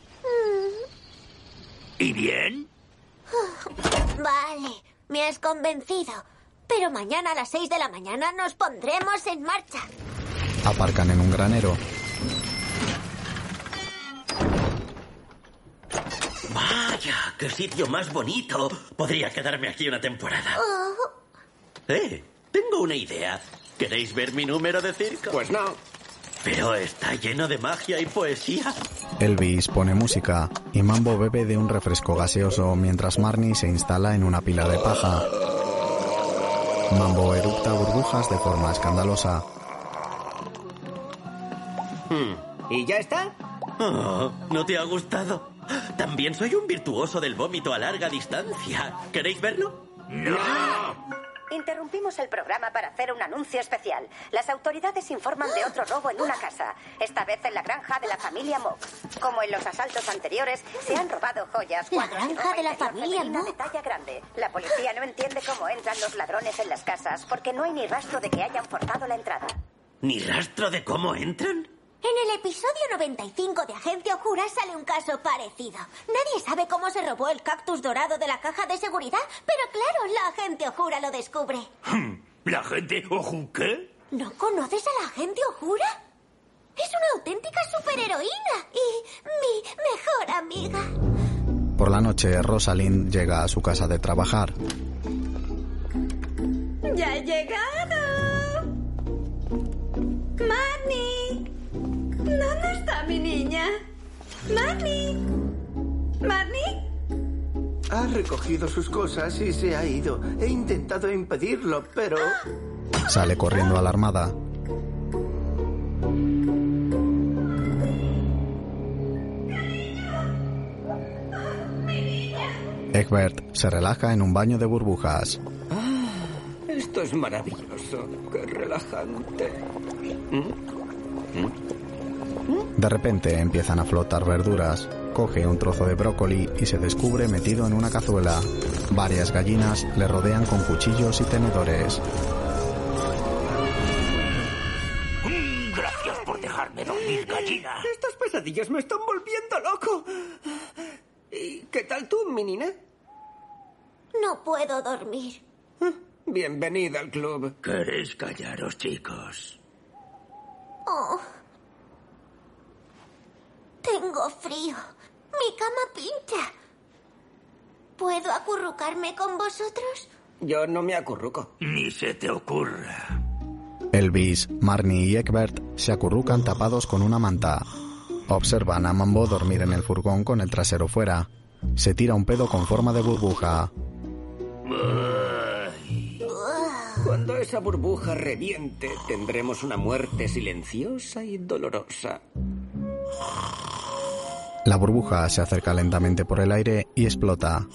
Speaker 10: ¿Y bien?
Speaker 5: Vale, me has convencido. Pero mañana a las seis de la mañana nos pondremos en marcha.
Speaker 1: Aparcan en un granero.
Speaker 13: Vaya, qué sitio más bonito. Podría quedarme aquí una temporada.
Speaker 5: Oh.
Speaker 13: Eh, tengo una idea. ¿Queréis ver mi número de circo?
Speaker 4: Pues no.
Speaker 13: Pero está lleno de magia y poesía.
Speaker 1: Elvis pone música y Mambo bebe de un refresco gaseoso mientras Marnie se instala en una pila de paja. Mambo eructa burbujas de forma escandalosa.
Speaker 13: Hmm.
Speaker 4: ¿Y ya está?
Speaker 13: Oh, ¿no te ha gustado? También soy un virtuoso del vómito a larga distancia. ¿Queréis verlo?
Speaker 10: ¡No!
Speaker 12: Interrumpimos el programa para hacer un anuncio especial. Las autoridades informan de otro robo en una casa, esta vez en la granja de la familia Mock. Como en los asaltos anteriores, se han robado joyas.
Speaker 5: La granja de la familia
Speaker 12: Mock.
Speaker 5: Mock.
Speaker 12: De talla grande. La policía no entiende cómo entran los ladrones en las casas, porque no hay ni rastro de que hayan forzado la entrada.
Speaker 13: ¿Ni rastro de cómo entran?
Speaker 5: En el episodio noventa y cinco de Agencia Ojura sale un caso parecido. Nadie sabe cómo se robó el cactus dorado de la caja de seguridad, pero claro, la Agente Ojura lo descubre.
Speaker 10: ¿La gente Oju qué?
Speaker 5: ¿No conoces a la Agente Ojura? Es una auténtica superheroína y mi mejor amiga.
Speaker 1: Por la noche, Rosalind llega a su casa de trabajar.
Speaker 8: ¡Ya he llegado! ¡Marnie! ¿Dónde está mi niña? ¡Marnie! ¿Marnie?
Speaker 9: Ha recogido sus cosas y se ha ido. He intentado impedirlo, pero...
Speaker 1: Sale corriendo alarmada. Egbert se relaja en un baño de burbujas.
Speaker 4: Ah, esto es maravilloso. Qué relajante.
Speaker 1: De repente empiezan a flotar verduras. Coge un trozo de brócoli y se descubre metido en una cazuela. Varias gallinas le rodean con cuchillos y tenedores.
Speaker 10: Gracias por dejarme dormir, gallina.
Speaker 4: Estas pesadillas me están volviendo loco. ¿Y qué tal tú, menina?
Speaker 5: No puedo dormir.
Speaker 4: Bienvenida al club.
Speaker 10: ¿Queréis callaros, chicos?
Speaker 5: Oh. Tengo frío. Mi cama pincha. ¿Puedo acurrucarme con vosotros?
Speaker 4: Yo no me acurruco.
Speaker 10: Ni se te ocurra.
Speaker 1: Elvis, Marnie y Egbert se acurrucan tapados con una manta. Observan a Mambo dormir en el furgón con el trasero fuera. Se tira un pedo con forma de burbuja.
Speaker 4: Cuando esa burbuja reviente, tendremos una muerte silenciosa y dolorosa.
Speaker 1: La burbuja se acerca lentamente por el aire y explota.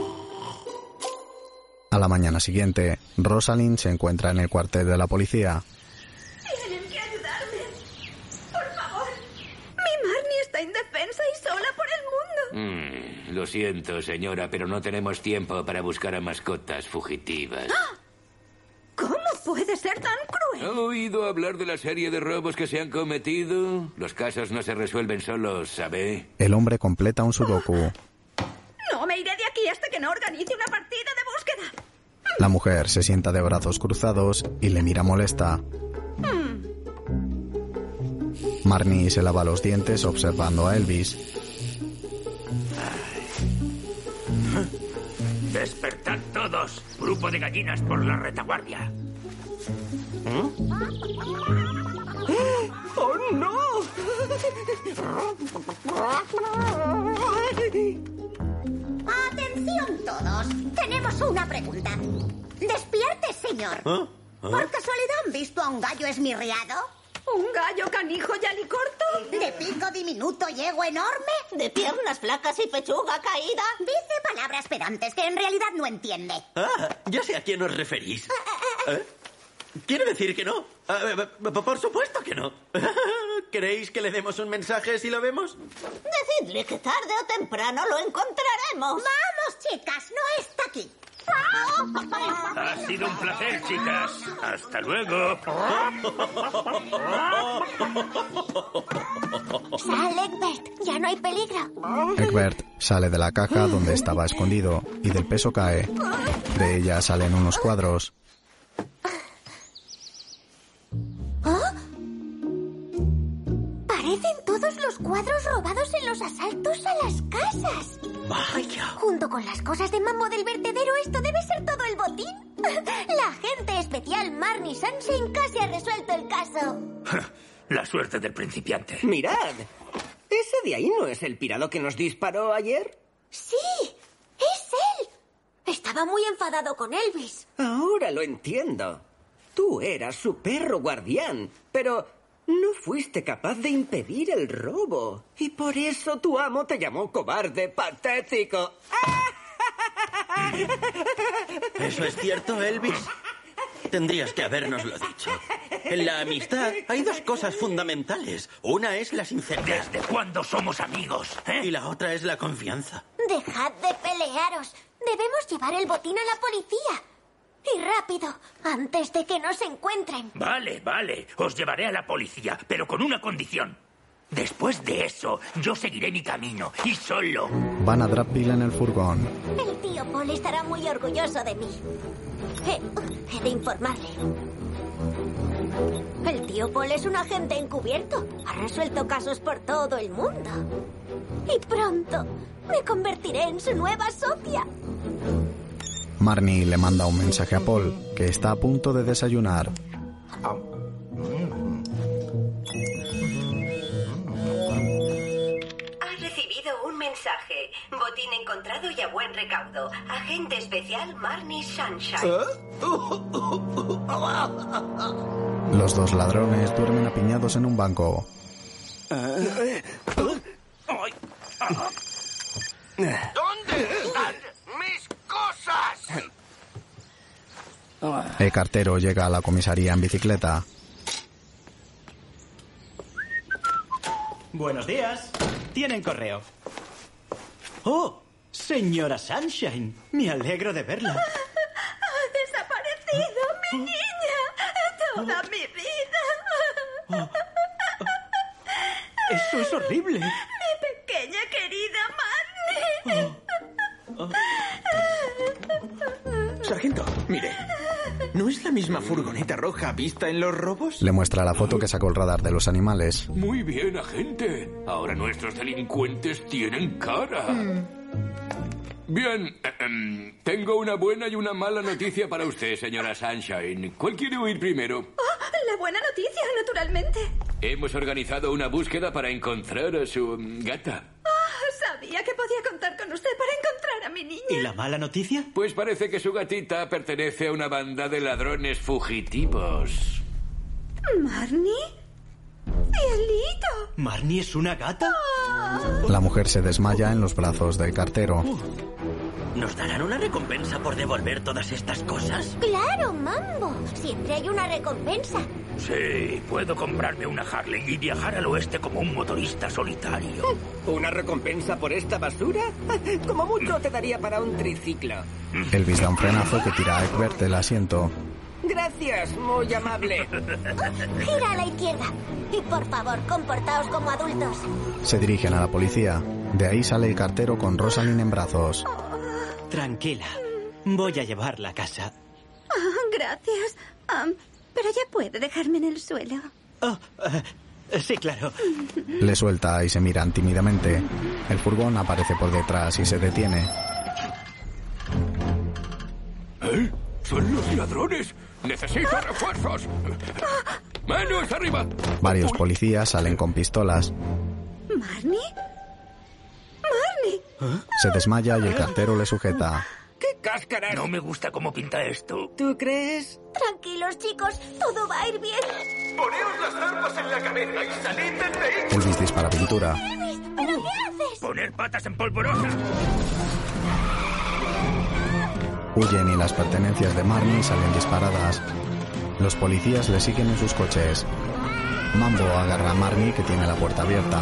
Speaker 1: A la mañana siguiente, Rosalind se encuentra en el cuartel de la policía.
Speaker 8: Tienen que ayudarme. Por favor. Mi Marnie está indefensa y sola por el mundo.
Speaker 6: Mm, lo siento, señora, pero no tenemos tiempo para buscar a mascotas fugitivas.
Speaker 8: ¡Ah! ¿Cómo puede ser tan cruel?
Speaker 6: ¿Ha oído hablar de la serie de robos que se han cometido? Los casos no se resuelven solos, ¿sabe?
Speaker 1: El hombre completa un sudoku.
Speaker 8: No me iré de aquí hasta que no organice una partida de búsqueda.
Speaker 1: La mujer se sienta de brazos cruzados y le mira molesta.
Speaker 8: Hmm.
Speaker 1: Marnie se lava los dientes observando a Elvis.
Speaker 10: ¡Despertad todos! Grupo de gallinas por la retaguardia.
Speaker 4: ¿Mm? ¡Oh, no!
Speaker 5: ¡Atención todos! Tenemos una pregunta. ¡Despierte, señor!
Speaker 13: ¿Ah? ¿Ah?
Speaker 5: ¿Por casualidad han visto a un gallo esmirriado?
Speaker 8: ¿Un gallo canijo yalicorto?
Speaker 5: ¿De pico diminuto y ego enorme? ¿De piernas flacas y pechuga caída? Dice palabras pedantes que en realidad no entiende.
Speaker 13: Ah, ya sé a quién os referís. ¿Eh? ¿Quiere decir que no? Ah, por supuesto que no. ¿Queréis que le demos un mensaje si lo vemos?
Speaker 5: Decidle que tarde o temprano lo encontraremos. Vamos, chicas, no está aquí.
Speaker 10: Ha sido un placer, chicas. Hasta luego.
Speaker 5: Sal, Egbert. Ya no hay peligro.
Speaker 1: Egbert sale de la caja donde estaba escondido y del peso cae. De ella salen unos cuadros.
Speaker 5: ¿Ah? Parecen todos los cuadros robados en los asaltos a las casas.
Speaker 13: Vaya.
Speaker 5: Junto con las cosas de Mambo del vertedero, esto debe ser todo el botín. La agente especial Marnie Sunshine casi ha resuelto el caso.
Speaker 10: La suerte del principiante.
Speaker 4: Mirad, ¿ese de ahí no es el pirado que nos disparó ayer?
Speaker 5: Sí, es él. Estaba muy enfadado con Elvis.
Speaker 4: Ahora lo entiendo. Tú eras su perro guardián, pero no fuiste capaz de impedir el robo. Y por eso tu amo te llamó cobarde patético.
Speaker 13: ¿Eso es cierto, Elvis? Tendrías que habérnoslo dicho. En la amistad hay dos cosas fundamentales. Una es la sinceridad.
Speaker 10: ¿Desde cuándo somos amigos? ¿Eh?
Speaker 13: Y la otra es la confianza.
Speaker 5: Dejad de pelearos. Debemos llevar el botín a la policía. Y rápido, antes de que nos encuentren.
Speaker 10: Vale, vale. Os llevaré a la policía, pero con una condición. Después de eso, yo seguiré mi camino, y solo.
Speaker 1: Van a Drapville en el furgón.
Speaker 5: El tío Paul estará muy orgulloso de mí. He, he de informarle. El tío Paul es un agente encubierto. Ha resuelto casos por todo el mundo. Y pronto me convertiré en su nueva socia.
Speaker 1: Marnie le manda un mensaje a Paul, que está a punto de desayunar.
Speaker 14: Has recibido un mensaje.
Speaker 12: Botín encontrado y a buen recaudo. Agente especial Marnie Sunshine.
Speaker 1: Los dos ladrones duermen apiñados en un banco.
Speaker 10: ¿Dónde están mis cosas?
Speaker 1: El cartero llega a la comisaría en bicicleta.
Speaker 14: Buenos días. Tienen correo. Oh, señora Sunshine. Me alegro de verla.
Speaker 8: ¡Ha desaparecido mi niña! ¡Toda mi vida!
Speaker 14: Eso es horrible.
Speaker 8: Mi pequeña querida Marnie.
Speaker 15: Sargento, mire. ¿No es la misma furgoneta roja vista en los robos?
Speaker 1: Le muestra la foto que sacó el radar de los animales.
Speaker 16: Muy bien, agente. Ahora nuestros delincuentes tienen cara.
Speaker 8: Mm.
Speaker 16: Bien, eh, tengo una buena y una mala noticia para usted, señora Sunshine. ¿Cuál quiere oír primero?
Speaker 8: Oh, la buena noticia, naturalmente.
Speaker 16: Hemos organizado una búsqueda para encontrar a su mm, gata.
Speaker 8: Oh, sabía que podía contar con usted para encontrar a mi niña.
Speaker 14: ¿Y la mala noticia?
Speaker 16: Pues parece que su gatita pertenece a una banda de ladrones fugitivos.
Speaker 8: ¿Marnie? ¡Cielito!
Speaker 14: ¿Marnie es una gata?
Speaker 8: Oh.
Speaker 1: La mujer se desmaya en los brazos del cartero.
Speaker 13: ¿Nos darán una recompensa por devolver todas estas cosas?
Speaker 5: ¡Claro, Mambo! Siempre hay una recompensa.
Speaker 10: Sí, puedo comprarme una Harley y viajar al oeste como un motorista solitario.
Speaker 4: ¿Una recompensa por esta basura? Como mucho te daría para un triciclo.
Speaker 1: Elvis da un frenazo que tira a Egbert del asiento.
Speaker 4: Gracias, muy amable.
Speaker 5: Gira a la izquierda. Y por favor, comportaos como adultos.
Speaker 1: Se dirigen a la policía. De ahí sale el cartero con Rosalind en brazos.
Speaker 14: Tranquila. Voy a llevarla a casa.
Speaker 8: Oh, gracias. Um, pero ya puede dejarme en el suelo.
Speaker 14: Oh, uh, sí, claro.
Speaker 1: Le suelta y se miran tímidamente. El furgón aparece por detrás y se detiene.
Speaker 16: ¿Eh? ¡Son los ladrones! ¡Necesito refuerzos! ¡Manos arriba!
Speaker 1: Varios policías salen con pistolas.
Speaker 8: ¿Marnie? ¡Marnie!
Speaker 1: ¿Eh? Se desmaya y el cartero le sujeta.
Speaker 10: ¡Qué cáscara! No me gusta cómo pinta esto.
Speaker 4: ¿Tú crees?
Speaker 5: Tranquilos, chicos. Todo va a ir bien.
Speaker 10: Poneos las armas en la cabeza y salid del vehículo.
Speaker 1: Elvis dispara pintura.
Speaker 5: Elvis, ¿pero qué haces?
Speaker 10: Poner patas en polvorosa.
Speaker 1: Huyen y las pertenencias de Marnie salen disparadas. Los policías le siguen en sus coches. Mambo agarra a Marnie, que tiene la puerta abierta.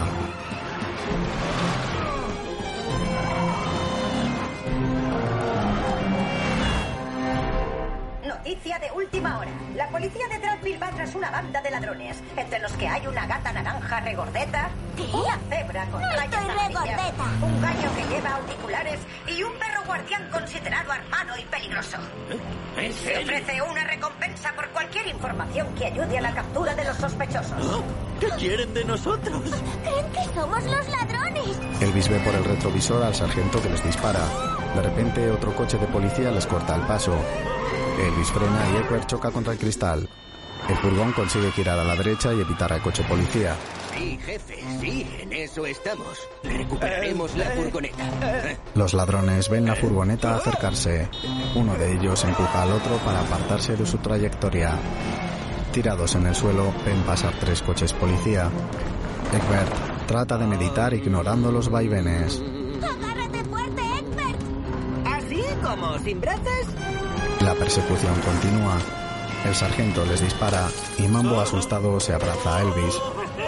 Speaker 12: Noticia de última hora. La policía de Dragville va tras una banda de ladrones, entre los que hay una gata naranja regordeta,
Speaker 5: ¿Qué?
Speaker 12: una cebra con
Speaker 5: No
Speaker 12: rayas
Speaker 5: estoy
Speaker 12: amarillas,
Speaker 5: regordeta.
Speaker 12: un gallo que lleva auriculares y un perro guardián considerado armado y peligroso.
Speaker 10: ¿En
Speaker 12: Se
Speaker 10: serio?
Speaker 12: ofrece una recompensa por cualquier información que ayude a la captura de los sospechosos.
Speaker 13: ¿Qué quieren de nosotros?
Speaker 5: ¿Creen que somos los ladrones?
Speaker 1: Elvis ve por el retrovisor al sargento que les dispara. De repente, otro coche de policía les corta el paso. Elvis frena y Egbert choca contra el cristal. El furgón consigue girar a la derecha y evitar al coche policía.
Speaker 7: Sí, jefe, sí, en eso estamos. Recuperaremos la furgoneta.
Speaker 1: Los ladrones ven la furgoneta acercarse. Uno de ellos empuja al otro para apartarse de su trayectoria. Tirados en el suelo, ven pasar tres coches policía. Egbert trata de meditar ignorando los vaivenes.
Speaker 5: ¡Agárrate fuerte, Egbert!
Speaker 4: ¿Así como sin brazos?
Speaker 1: La persecución continúa. El sargento les dispara y Mambo, asustado, se abraza a Elvis.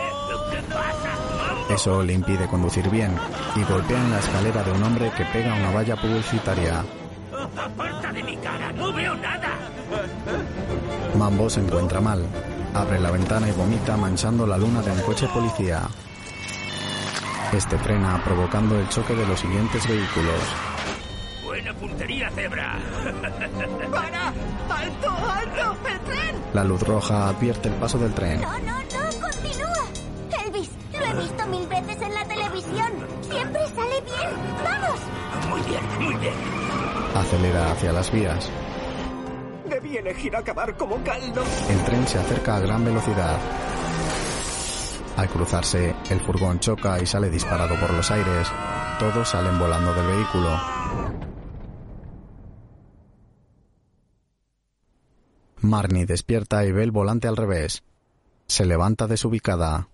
Speaker 1: Eso le impide conducir bien y golpea en la escalera de un hombre que pega una valla publicitaria.
Speaker 10: ¡Aparta de mi cara! ¡No veo nada!
Speaker 1: Mambo se encuentra mal. Abre la ventana y vomita manchando la luna de un coche policía. Este frena provocando el choque de los siguientes vehículos.
Speaker 10: ¡Buena puntería, cebra!
Speaker 11: ¡Para! ¡Alto, alto! ¡El tren!
Speaker 1: La luz roja advierte el paso del tren.
Speaker 5: No, no, no, continúa. Elvis, lo he visto mil veces en la televisión. Siempre sale bien. ¡Vamos!
Speaker 10: Muy bien, muy bien.
Speaker 1: Acelera hacia las vías.
Speaker 4: Debí elegir acabar como caldo.
Speaker 1: El tren se acerca a gran velocidad. Al cruzarse, el furgón choca y sale disparado por los aires. Todos salen volando del vehículo. Marnie despierta y ve el volante al revés. Se levanta desubicada.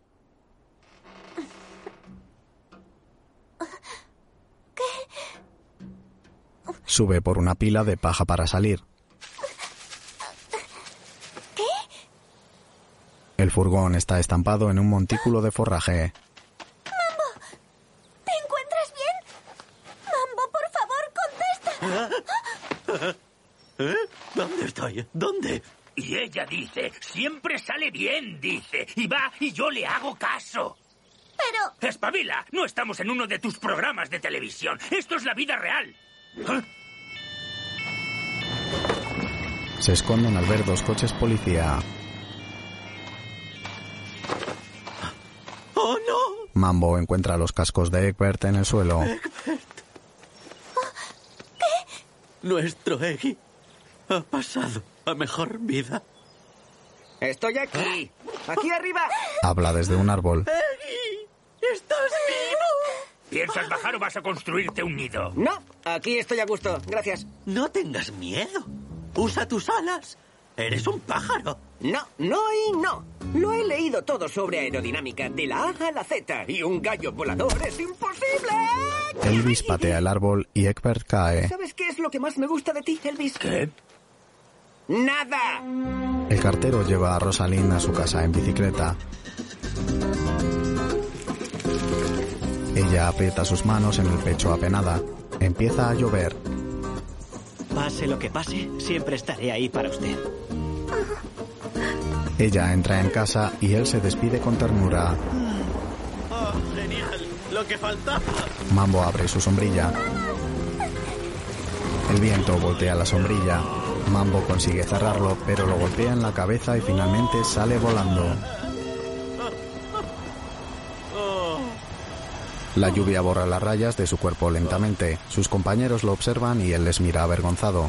Speaker 1: Sube por una pila de paja para salir.
Speaker 5: ¿Qué?
Speaker 1: El furgón está estampado en un montículo de forraje.
Speaker 5: ¡Mambo! ¿Te encuentras bien? ¡Mambo, por favor, contesta!
Speaker 13: ¿Eh? ¿Dónde estoy? ¿Dónde?
Speaker 10: Y ella dice, siempre sale bien, dice. Y va y yo le hago caso.
Speaker 5: Pero...
Speaker 10: ¡Espabila! No estamos en uno de tus programas de televisión. Esto es la vida real. ¿Ah?
Speaker 1: Se esconden al ver dos coches policía.
Speaker 13: ¡Oh, no!
Speaker 1: Mambo encuentra los cascos de Egbert en el suelo.
Speaker 13: Egbert.
Speaker 5: ¿Qué?
Speaker 13: Nuestro Eggy ha pasado a mejor vida.
Speaker 4: Estoy aquí. Aquí arriba.
Speaker 1: Habla desde un árbol.
Speaker 13: ¡Eggy! ¿Estás vivo?
Speaker 10: ¿Piensas bajar o vas a construirte un nido?
Speaker 4: No, aquí estoy a gusto. Gracias.
Speaker 13: No tengas miedo. Usa tus alas. Eres un pájaro.
Speaker 4: No, no y no. Lo he leído todo sobre aerodinámica, de la A a la Z. Y un gallo volador es imposible.
Speaker 1: Elvis patea el árbol y Egbert cae.
Speaker 4: ¿Sabes qué es lo que más me gusta de ti, Elvis?
Speaker 10: ¿Qué?
Speaker 4: ¡Nada!
Speaker 1: El cartero lleva a Rosalind a su casa en bicicleta. Ella aprieta sus manos en el pecho apenada. Empieza a llover.
Speaker 14: Pase lo que pase, siempre estaré ahí para usted.
Speaker 1: Ella entra en casa y él se despide con ternura.
Speaker 13: ¡Oh, genial! ¡Lo que faltaba!
Speaker 1: Mambo abre su sombrilla. El viento voltea la sombrilla. Mambo consigue cerrarlo, pero lo golpea en la cabeza y finalmente sale volando. La lluvia borra las rayas de su cuerpo lentamente. Sus compañeros lo observan y él les mira avergonzado.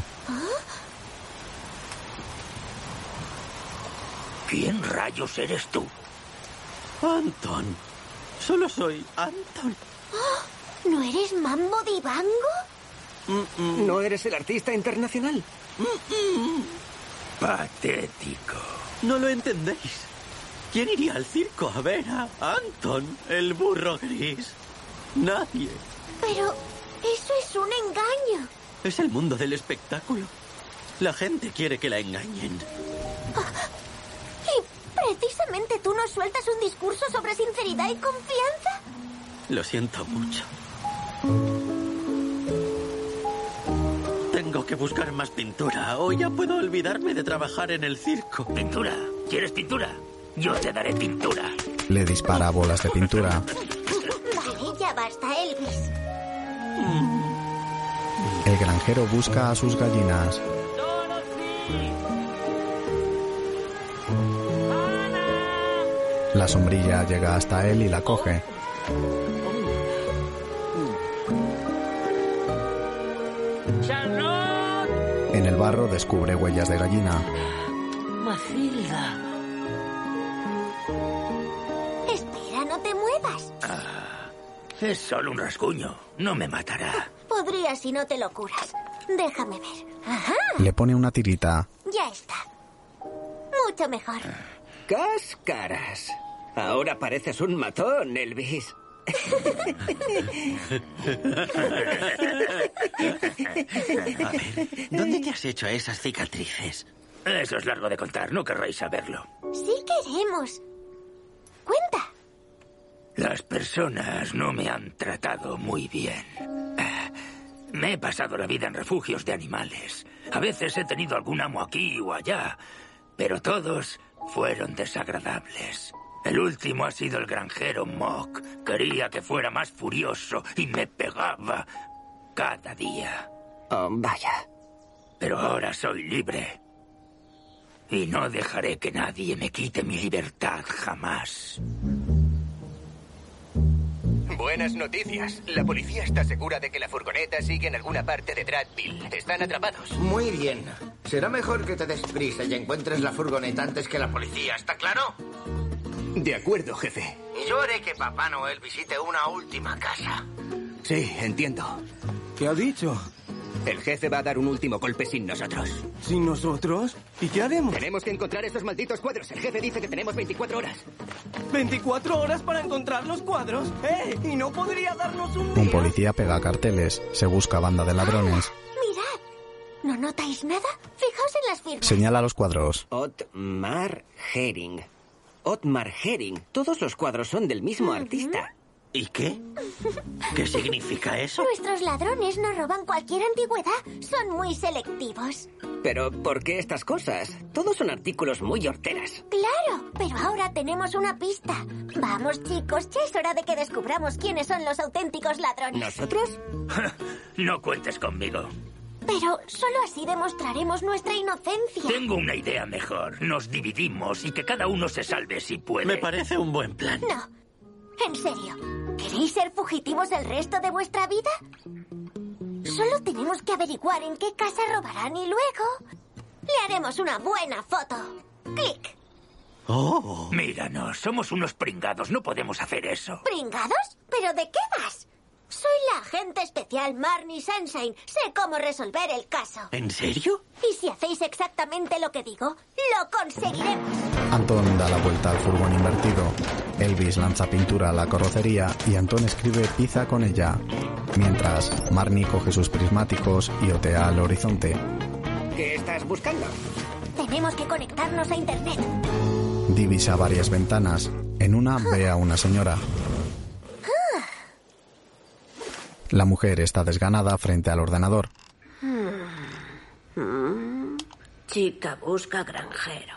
Speaker 10: ¿Quién rayos eres tú?
Speaker 13: Anton. Solo soy Anton.
Speaker 5: Oh, ¿no eres Mambo Dibango?
Speaker 4: Mm -mm. ¿No eres el artista internacional?
Speaker 13: Mm
Speaker 10: Patético.
Speaker 13: No lo entendéis. ¿Quién iría al circo a ver a Anton, el burro gris? Nadie.
Speaker 5: Pero eso es un engaño.
Speaker 13: Es el mundo del espectáculo. La gente quiere que la engañen.
Speaker 5: Y precisamente tú nos sueltas un discurso sobre sinceridad y confianza.
Speaker 13: Lo siento mucho. Tengo que buscar más pintura o ya puedo olvidarme de trabajar en el circo.
Speaker 10: ¿Pintura? ¿Quieres pintura? Yo te daré pintura.
Speaker 1: Le dispara bolas de pintura.
Speaker 5: Vale, ya basta, Elvis.
Speaker 1: El granjero busca a sus gallinas. La sombrilla llega hasta él y la coge. En el barro descubre huellas de gallina.
Speaker 10: Matilda.
Speaker 5: Espera, no te muevas.
Speaker 10: Ah, es solo un rasguño. No me matará.
Speaker 5: Podría si no te lo curas. Déjame ver. Ajá.
Speaker 1: Le pone una tirita.
Speaker 5: Ya está. Mucho mejor.
Speaker 4: Cáscaras. Ahora pareces un matón, Elvis.
Speaker 13: A ver, ¿dónde te has hecho esas cicatrices?
Speaker 10: Eso es largo de contar, no querréis saberlo.
Speaker 5: Sí queremos. Cuenta.
Speaker 10: Las personas no me han tratado muy bien. Me he pasado la vida en refugios de animales. A veces he tenido algún amo aquí o allá, pero todos fueron desagradables. El último ha sido el granjero Mock. Quería que fuera más furioso y me pegaba cada día.
Speaker 4: Oh, vaya.
Speaker 10: Pero ahora soy libre. Y no dejaré que nadie me quite mi libertad jamás.
Speaker 17: Buenas noticias. La policía está segura de que la furgoneta sigue en alguna parte de Dreadville. Están atrapados.
Speaker 9: Muy bien. Será mejor que te des prisa y encuentres la furgoneta antes que la policía, ¿está claro?
Speaker 17: De acuerdo, jefe.
Speaker 18: Yo haré que Papá Noel visite una última casa.
Speaker 17: Sí, entiendo.
Speaker 19: ¿Qué ha dicho?
Speaker 17: El jefe va a dar un último golpe sin nosotros.
Speaker 19: ¿Sin nosotros? ¿Y qué haremos?
Speaker 17: Tenemos que encontrar estos malditos cuadros. El jefe dice que tenemos veinticuatro horas.
Speaker 19: ¿veinticuatro horas para encontrar los cuadros? ¡Eh! ¿Y no podría darnos un día?
Speaker 1: Un policía pega carteles. Se busca banda de ladrones.
Speaker 5: ¿No notáis nada? Fijaos en las firmas.
Speaker 1: Señala los cuadros.
Speaker 4: Otmar Hering. Otmar Hering. Todos los cuadros son del mismo uh-huh. artista.
Speaker 13: ¿Y qué? ¿Qué significa eso?
Speaker 5: Nuestros ladrones no roban cualquier antigüedad. Son muy selectivos.
Speaker 4: ¿Pero por qué estas cosas? Todos son artículos muy horteras.
Speaker 5: Claro, pero ahora tenemos una pista. Vamos, chicos, ya es hora de que descubramos quiénes son los auténticos ladrones.
Speaker 4: ¿Nosotros?
Speaker 6: No cuentes conmigo.
Speaker 5: Pero solo así demostraremos nuestra inocencia.
Speaker 6: Tengo una idea mejor. Nos dividimos y que cada uno se salve si puede.
Speaker 13: Me parece un buen plan.
Speaker 5: No. En serio. ¿Queréis ser fugitivos el resto de vuestra vida? Solo tenemos que averiguar en qué casa robarán y luego le haremos una buena foto. ¡Clic!
Speaker 6: Oh. Míranos, somos unos pringados. No podemos hacer eso.
Speaker 5: ¿Pringados? ¿Pero de qué vas? Soy la agente especial Marnie Sunshine. Sé cómo resolver el caso.
Speaker 13: ¿En serio?
Speaker 5: Y si hacéis exactamente lo que digo, lo conseguiremos.
Speaker 1: Anton da la vuelta al furgón invertido. Elvis lanza pintura a la carrocería y Anton escribe pizza con ella. Mientras, Marnie coge sus prismáticos y otea al horizonte.
Speaker 4: ¿Qué estás buscando?
Speaker 5: Tenemos que conectarnos a internet.
Speaker 1: Divisa varias ventanas. En una ve a una señora. La mujer está desganada frente al ordenador.
Speaker 2: Mm. Mm. Chica busca granjero.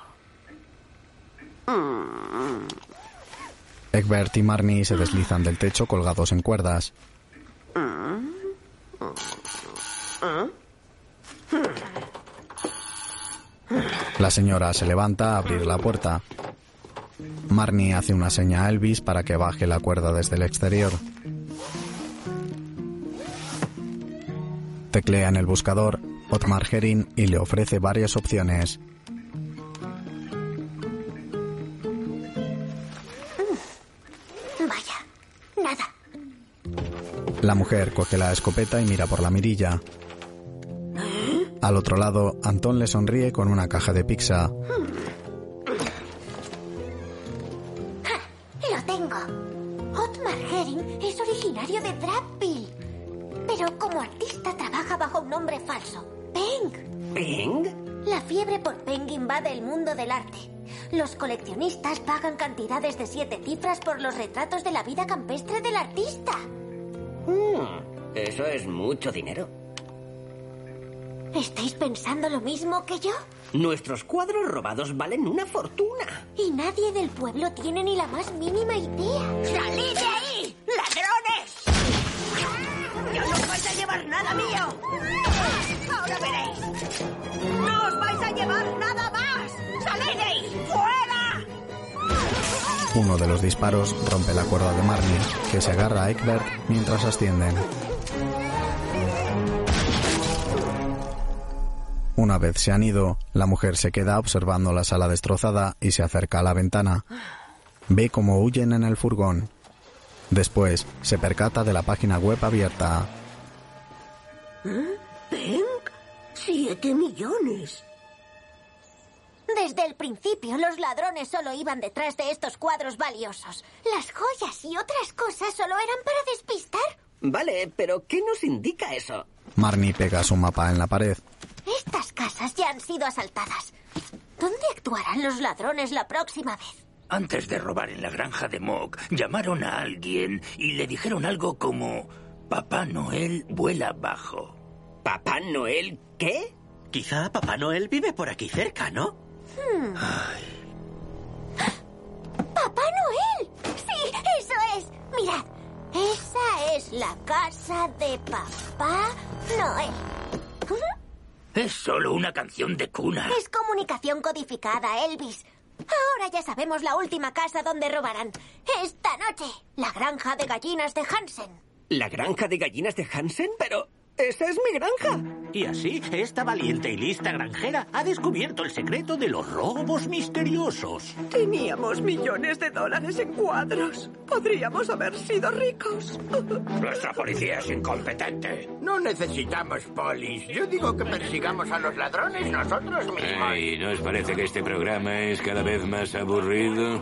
Speaker 1: Mm. Egbert y Marnie se deslizan del techo colgados en cuerdas.
Speaker 2: Mm.
Speaker 1: La señora se levanta a abrir la puerta. Marnie hace una seña a Elvis para que baje la cuerda desde el exterior. Teclea en el buscador Otmar Hering y le ofrece varias opciones.
Speaker 5: Vaya, nada.
Speaker 1: La mujer coge la escopeta y mira por la mirilla. Al otro lado, Anton le sonríe con una caja de pizza.
Speaker 5: Lo tengo. Otmar Hering es originario de Drapville. Pero como artista trabaja bajo un nombre falso. Peng.
Speaker 4: ¿Peng?
Speaker 5: La fiebre por Peng invade el mundo del arte. Los coleccionistas pagan cantidades de siete cifras por los retratos de la vida campestre del artista.
Speaker 4: Mm, eso es mucho dinero.
Speaker 5: ¿Estáis pensando lo mismo que yo?
Speaker 4: Nuestros cuadros robados valen una fortuna.
Speaker 5: Y nadie del pueblo tiene ni la más mínima idea.
Speaker 11: ¡Salid de ahí, ladrones! ¡Ya no os vais a llevar nada mío! ¡Ahora veréis! ¡No os vais a llevar nada más! ¡Salid de ahí! ¡Fuera!
Speaker 1: Uno de los disparos rompe la cuerda de Marnie, que se agarra a Egbert mientras ascienden. Una vez se han ido, la mujer se queda observando la sala destrozada y se acerca a la ventana. Ve cómo huyen en el furgón. Después, se percata de la página web abierta.
Speaker 2: ¿Eh? ¿Peng? ¡Siete millones!
Speaker 5: Desde el principio, los ladrones solo iban detrás de estos cuadros valiosos. Las joyas y otras cosas solo eran para despistar.
Speaker 4: Vale, pero ¿qué nos indica eso?
Speaker 1: Marnie pega su mapa en la pared.
Speaker 5: Estas casas ya han sido asaltadas. ¿Dónde actuarán los ladrones la próxima vez?
Speaker 6: Antes de robar en la granja de Mock, llamaron a alguien y le dijeron algo como Papá Noel vuela bajo.
Speaker 4: ¿Papá Noel qué?
Speaker 13: Quizá Papá Noel vive por aquí cerca, ¿no?
Speaker 5: Hmm.
Speaker 13: Ay.
Speaker 5: ¡Papá Noel! ¡Sí, eso es! Mirad, esa es la casa de Papá Noel.
Speaker 6: Es solo una canción de cuna.
Speaker 5: Es comunicación codificada, Elvis. Ahora ya sabemos la última casa donde robarán. Esta noche, la granja de gallinas de Hansen.
Speaker 4: ¿La granja de gallinas de Hansen? Pero... ¡Esa es mi granja!
Speaker 3: Y así, esta valiente y lista granjera ha descubierto el secreto de los robos misteriosos.
Speaker 11: Teníamos millones de dólares en cuadros. Podríamos haber sido ricos.
Speaker 10: Nuestra policía es incompetente.
Speaker 18: No necesitamos polis. Yo digo que persigamos a los ladrones nosotros mismos.
Speaker 16: Ay, ¿no os parece que este programa es cada vez más aburrido?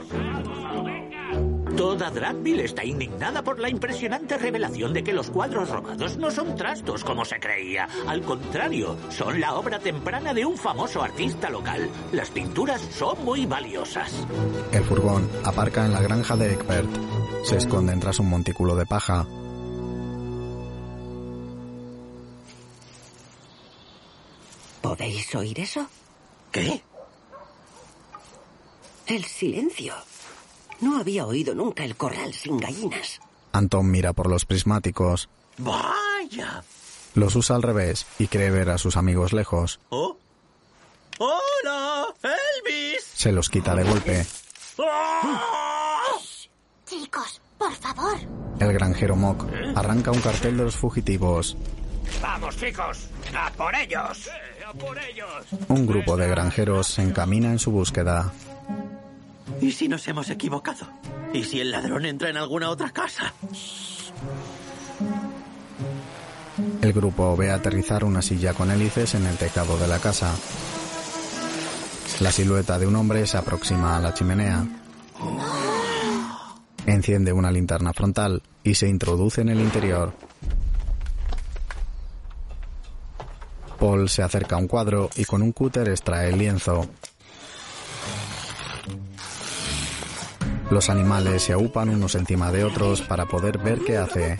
Speaker 3: Toda Dradville está indignada por la impresionante revelación de que los cuadros robados no son trastos como se creía. Al contrario, son la obra temprana de un famoso artista local. Las pinturas son muy valiosas.
Speaker 1: El furgón aparca en la granja de Egbert. Se esconden tras un montículo de paja.
Speaker 4: ¿Podéis oír eso?
Speaker 3: ¿Qué?
Speaker 4: El silencio. No había oído nunca el corral sin gallinas.
Speaker 1: Anton mira por los prismáticos.
Speaker 3: ¡Vaya!
Speaker 1: Los usa al revés y cree ver a sus amigos lejos.
Speaker 13: ¿Oh? ¡Hola! ¡Elvis!
Speaker 1: Se los quita de golpe.
Speaker 13: ¡Oh!
Speaker 5: Chicos, por favor.
Speaker 1: El granjero Mock arranca un cartel de los fugitivos.
Speaker 10: ¡Vamos, chicos! ¡A por ellos!
Speaker 3: ¡A por ellos!
Speaker 1: Un grupo de granjeros se encamina en su búsqueda.
Speaker 13: ¿Y si nos hemos equivocado? ¿Y si el ladrón entra en alguna otra casa?
Speaker 1: El grupo ve aterrizar una silla con hélices en el tejado de la casa. La silueta de un hombre se aproxima a la chimenea. Enciende una linterna frontal y se introduce en el interior. Paul se acerca a un cuadro y con un cúter extrae el lienzo. Los animales se aupan unos encima de otros para poder ver qué hace.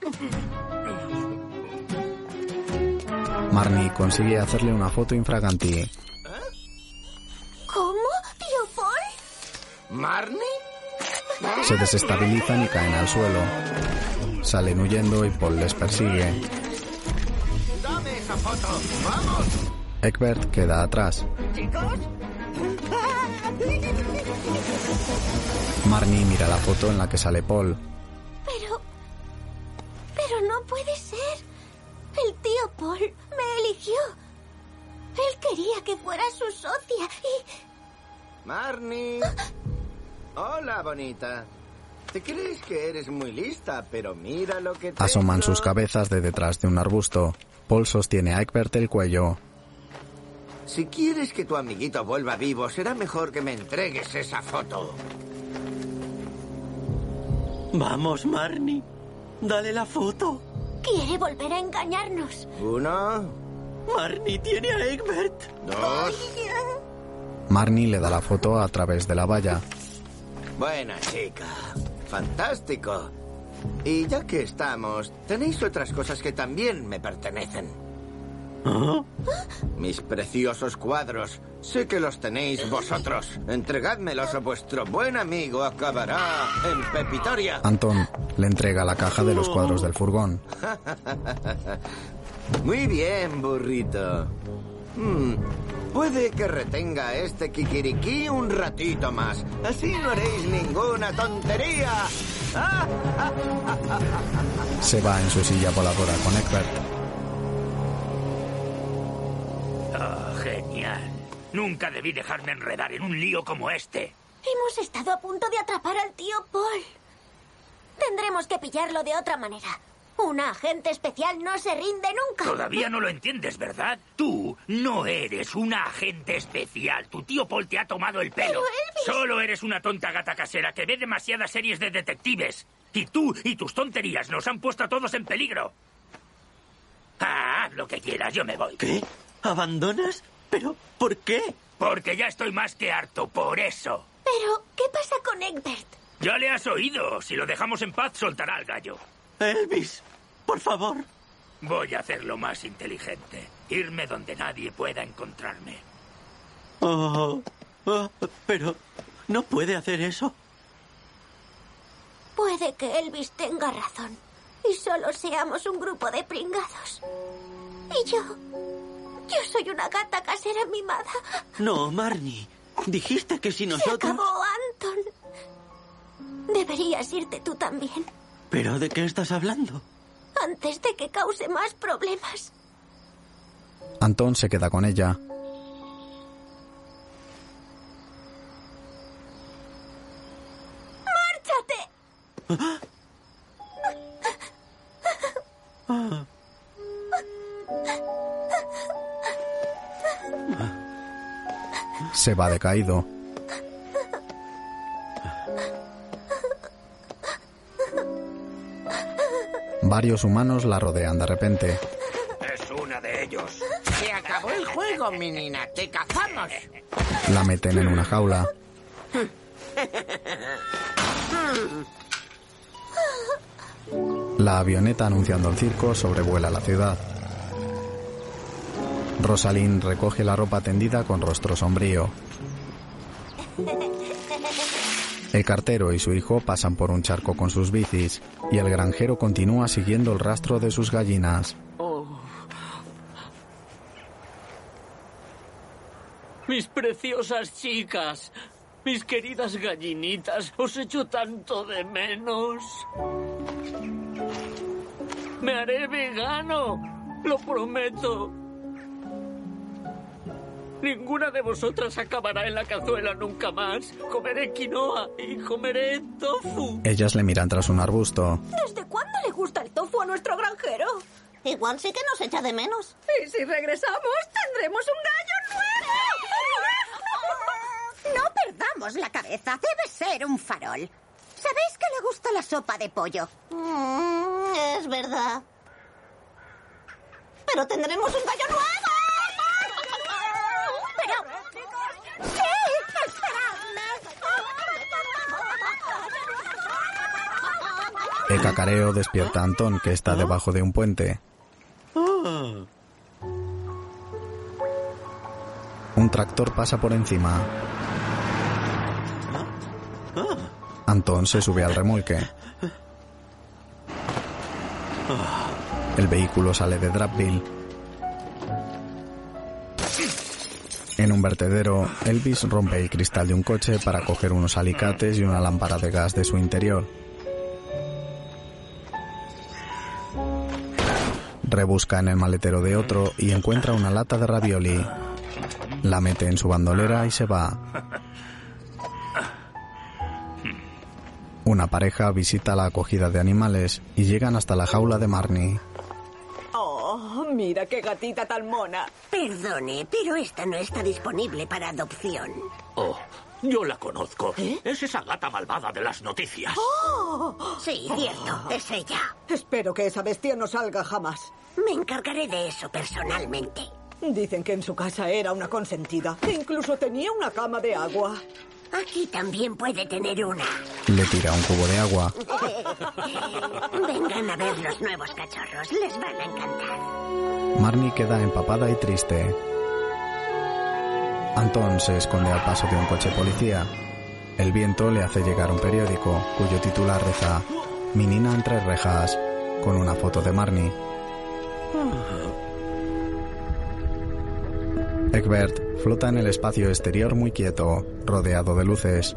Speaker 1: Marnie consigue hacerle una foto infraganti.
Speaker 5: ¿Cómo? ¿Tío Paul?
Speaker 18: ¿Marnie?
Speaker 1: Se desestabilizan y caen al suelo. Salen huyendo y Paul les persigue.
Speaker 18: ¡Dame esa foto! ¡Vamos!
Speaker 1: Egbert queda atrás.
Speaker 11: ¿Chicos?
Speaker 1: Marnie mira la foto en la que sale Paul.
Speaker 5: Pero... Pero no puede ser. El tío Paul me eligió. Él quería que fuera su socia y...
Speaker 9: Marnie. Hola, bonita. Te crees que eres muy lista, pero mira lo que tengo.
Speaker 1: Asoman sus cabezas de detrás de un arbusto. Paul sostiene a Egbert el cuello.
Speaker 9: Si quieres que tu amiguito vuelva vivo, será mejor que me entregues esa foto.
Speaker 13: Vamos, Marnie. Dale la foto.
Speaker 5: Quiere volver a engañarnos.
Speaker 9: Uno.
Speaker 13: Marnie tiene a Egbert.
Speaker 9: Dos.
Speaker 1: Marnie le da la foto a través de la valla.
Speaker 9: Buena chica. Fantástico. Y ya que estamos, tenéis otras cosas que también me pertenecen.
Speaker 13: ¿Ah?
Speaker 9: Mis preciosos cuadros. Sé que los tenéis vosotros. Entregádmelos o vuestro buen amigo acabará en Pepitoria.
Speaker 1: Anton le entrega la caja de los cuadros del furgón.
Speaker 9: Muy bien, burrito. Hmm, puede que retenga este kikiriki un ratito más. Así no haréis ninguna tontería.
Speaker 1: Se va en su silla voladora con Egbert.
Speaker 10: Oh, genial. Nunca debí dejarme enredar en un lío como este.
Speaker 5: Hemos estado a punto de atrapar al tío Paul. Tendremos que pillarlo de otra manera. Un agente especial no se rinde nunca.
Speaker 10: Todavía no lo entiendes, ¿verdad? Tú no eres una agente especial. Tu tío Paul te ha tomado el pelo.
Speaker 5: Pero Elvis...
Speaker 10: Solo eres una tonta gata casera que ve demasiadas series de detectives. Y tú y tus tonterías nos han puesto a todos en peligro. Ah, haz lo que quieras, yo me voy.
Speaker 13: ¿Qué? ¿Abandonas? ¿Pero por qué?
Speaker 10: Porque ya estoy más que harto, por eso.
Speaker 5: Pero, ¿qué pasa con Egbert?
Speaker 10: Ya le has oído. Si lo dejamos en paz, soltará al gallo.
Speaker 13: Elvis, por favor.
Speaker 10: Voy a hacerlo más inteligente. Irme donde nadie pueda encontrarme.
Speaker 13: Oh, oh, pero no puede hacer eso.
Speaker 5: Puede que Elvis tenga razón. Y solo seamos un grupo de pringados. Y yo... Yo soy una gata casera mimada.
Speaker 13: No, Marnie. Dijiste que si nosotros...
Speaker 5: Se acabó, Anton. Deberías irte tú también.
Speaker 13: ¿Pero de qué estás hablando?
Speaker 5: Antes de que cause más problemas.
Speaker 1: Antón se queda con ella.
Speaker 5: ¡Márchate!
Speaker 1: Se va decaído. Varios humanos la rodean de repente.
Speaker 10: Es una de ellos.
Speaker 18: Se acabó el juego, mi nina. ¡Te cazamos!
Speaker 1: La meten en una jaula. La avioneta anunciando el circo sobrevuela la ciudad. Rosalind recoge la ropa tendida con rostro sombrío. El cartero y su hijo pasan por un charco con sus bicis y el granjero continúa siguiendo el rastro de sus gallinas.
Speaker 20: Oh. Mis preciosas chicas, mis queridas gallinitas, os echo tanto de menos. Me haré vegano, lo prometo. Ninguna de vosotras acabará en la cazuela nunca más. Comeré quinoa y comeré tofu.
Speaker 1: Ellas le miran tras un arbusto.
Speaker 5: ¿Desde cuándo le gusta el tofu a nuestro granjero?
Speaker 8: Igual sí que nos echa de menos.
Speaker 5: Y si regresamos, tendremos un gallo nuevo.
Speaker 12: No perdamos la cabeza. Debe ser un farol. ¿Sabéis que le gusta la sopa de pollo?
Speaker 8: Mm, es verdad. Pero tendremos un gallo nuevo.
Speaker 12: Pero... ¡Sí! ¡Esperadme!
Speaker 1: El cacareo despierta a Antón, que está debajo de un puente. Un tractor pasa por encima. Antón se sube al remolque. El vehículo sale de Drapville. En un vertedero, Elvis rompe el cristal de un coche para coger unos alicates y una lámpara de gas de su interior. Rebusca en el maletero de otro y encuentra una lata de ravioli. La mete en su bandolera y se va. Una pareja visita la acogida de animales y llegan hasta la jaula de Marnie.
Speaker 11: Oh, mira qué gatita tan mona.
Speaker 5: Perdone, pero esta no está disponible para adopción.
Speaker 3: Oh, yo la conozco. ¿Eh? Es esa gata malvada de las noticias.
Speaker 5: ¡Oh! Sí, cierto, es ella.
Speaker 11: Espero que esa bestia no salga jamás.
Speaker 5: Me encargaré de eso personalmente.
Speaker 11: Dicen que en su casa era una consentida. Que incluso tenía una cama de agua.
Speaker 5: Aquí también puede tener una.
Speaker 1: Le tira un cubo de agua.
Speaker 5: Vengan a ver los nuevos cachorros. Les van a encantar.
Speaker 1: Marnie queda empapada y triste. Antón se esconde al paso de un coche policía. El viento le hace llegar un periódico cuyo titular reza: Mi nina entre rejas, con una foto de Marnie. Egbert flota en el espacio exterior muy quieto, rodeado de luces.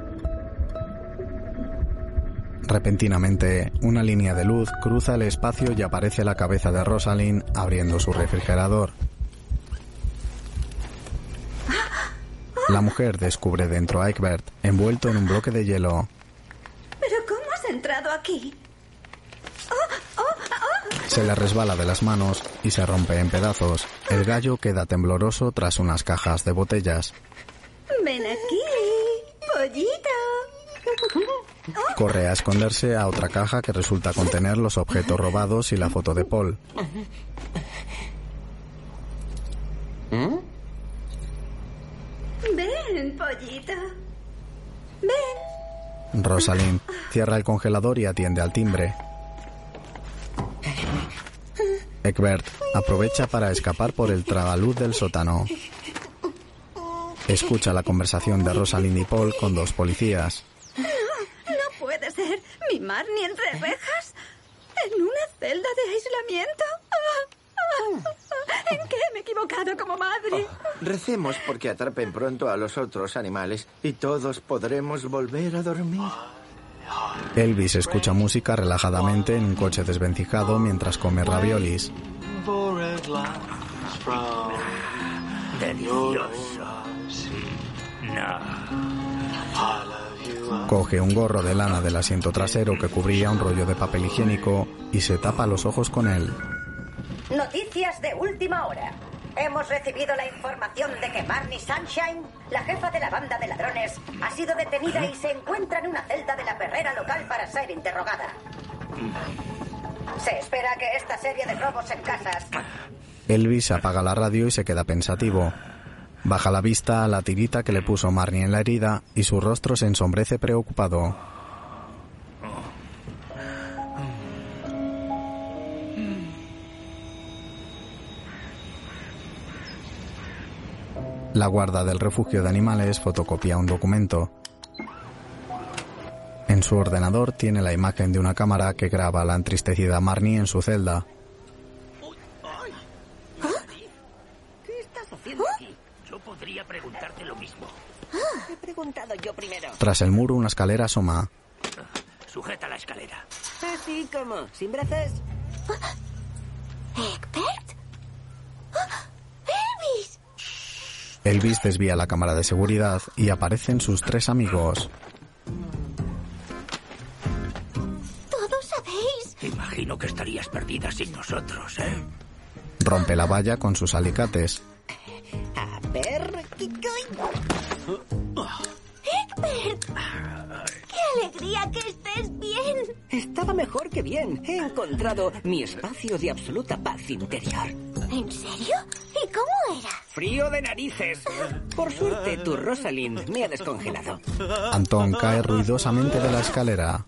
Speaker 1: Repentinamente, una línea de luz cruza el espacio y aparece la cabeza de Rosalind abriendo su refrigerador. La mujer descubre dentro a Egbert, envuelto en un bloque de hielo.
Speaker 8: ¿Pero cómo has entrado aquí? Oh, oh, oh.
Speaker 1: Se le resbala de las manos y se rompe en pedazos. El gallo queda tembloroso tras unas cajas de botellas.
Speaker 8: Ven aquí, pollito.
Speaker 1: Corre a esconderse a otra caja que resulta contener los objetos robados y la foto de Paul.
Speaker 8: ¿Mm? Ven, pollito. Ven.
Speaker 1: Rosalind cierra el congelador y atiende al timbre. Egbert aprovecha para escapar por el tragaluz del sótano. Escucha la conversación de Rosalind y Paul con dos policías.
Speaker 8: No, no puede ser. ¿Mi Marnie entre rejas? ¿En una celda de aislamiento? ¿En qué me he equivocado como madre?
Speaker 9: Oh, recemos porque atrapen pronto a los otros animales y todos podremos volver a dormir.
Speaker 1: Elvis escucha música relajadamente en un coche desvencijado mientras come raviolis.
Speaker 3: Delicioso. No.
Speaker 1: Coge un gorro de lana del asiento trasero que cubría un rollo de papel higiénico y se tapa los ojos con él.
Speaker 12: Noticias de última hora. Hemos recibido la información de que Marnie Sunshine, la jefa de la banda de ladrones, ha sido detenida y se encuentra en una celda de la perrera local para ser interrogada. Se espera que esta serie de robos en casas...
Speaker 1: Elvis apaga la radio y se queda pensativo. Baja la vista a la tirita que le puso Marnie en la herida y su rostro se ensombrece preocupado. La guarda del refugio de animales fotocopia un documento. En su ordenador tiene la imagen de una cámara que graba a la entristecida Marnie en su celda.
Speaker 4: ¿Qué estás haciendo aquí?
Speaker 3: Yo podría preguntarte lo mismo.
Speaker 4: He preguntado yo primero.
Speaker 1: Tras el muro una escalera asoma.
Speaker 3: Sujeta la escalera.
Speaker 4: Así como, sin brazos.
Speaker 5: ¿Egbert? ¡Elvis!
Speaker 1: Elvis desvía la cámara de seguridad y aparecen sus tres amigos.
Speaker 5: ¿Todos sabéis?
Speaker 3: Imagino que estarías perdida sin nosotros, ¿eh?
Speaker 1: Rompe la valla con sus alicates.
Speaker 4: A ver...
Speaker 5: ¡Egbert! ¡Qué alegría que estés bien!
Speaker 4: Estaba mejor que bien. He encontrado mi espacio de absoluta paz interior.
Speaker 5: ¿En serio? ¿Y cómo era?
Speaker 4: Frío de narices. Por suerte, tu Rosalind me ha descongelado.
Speaker 1: Antón cae ruidosamente de la escalera.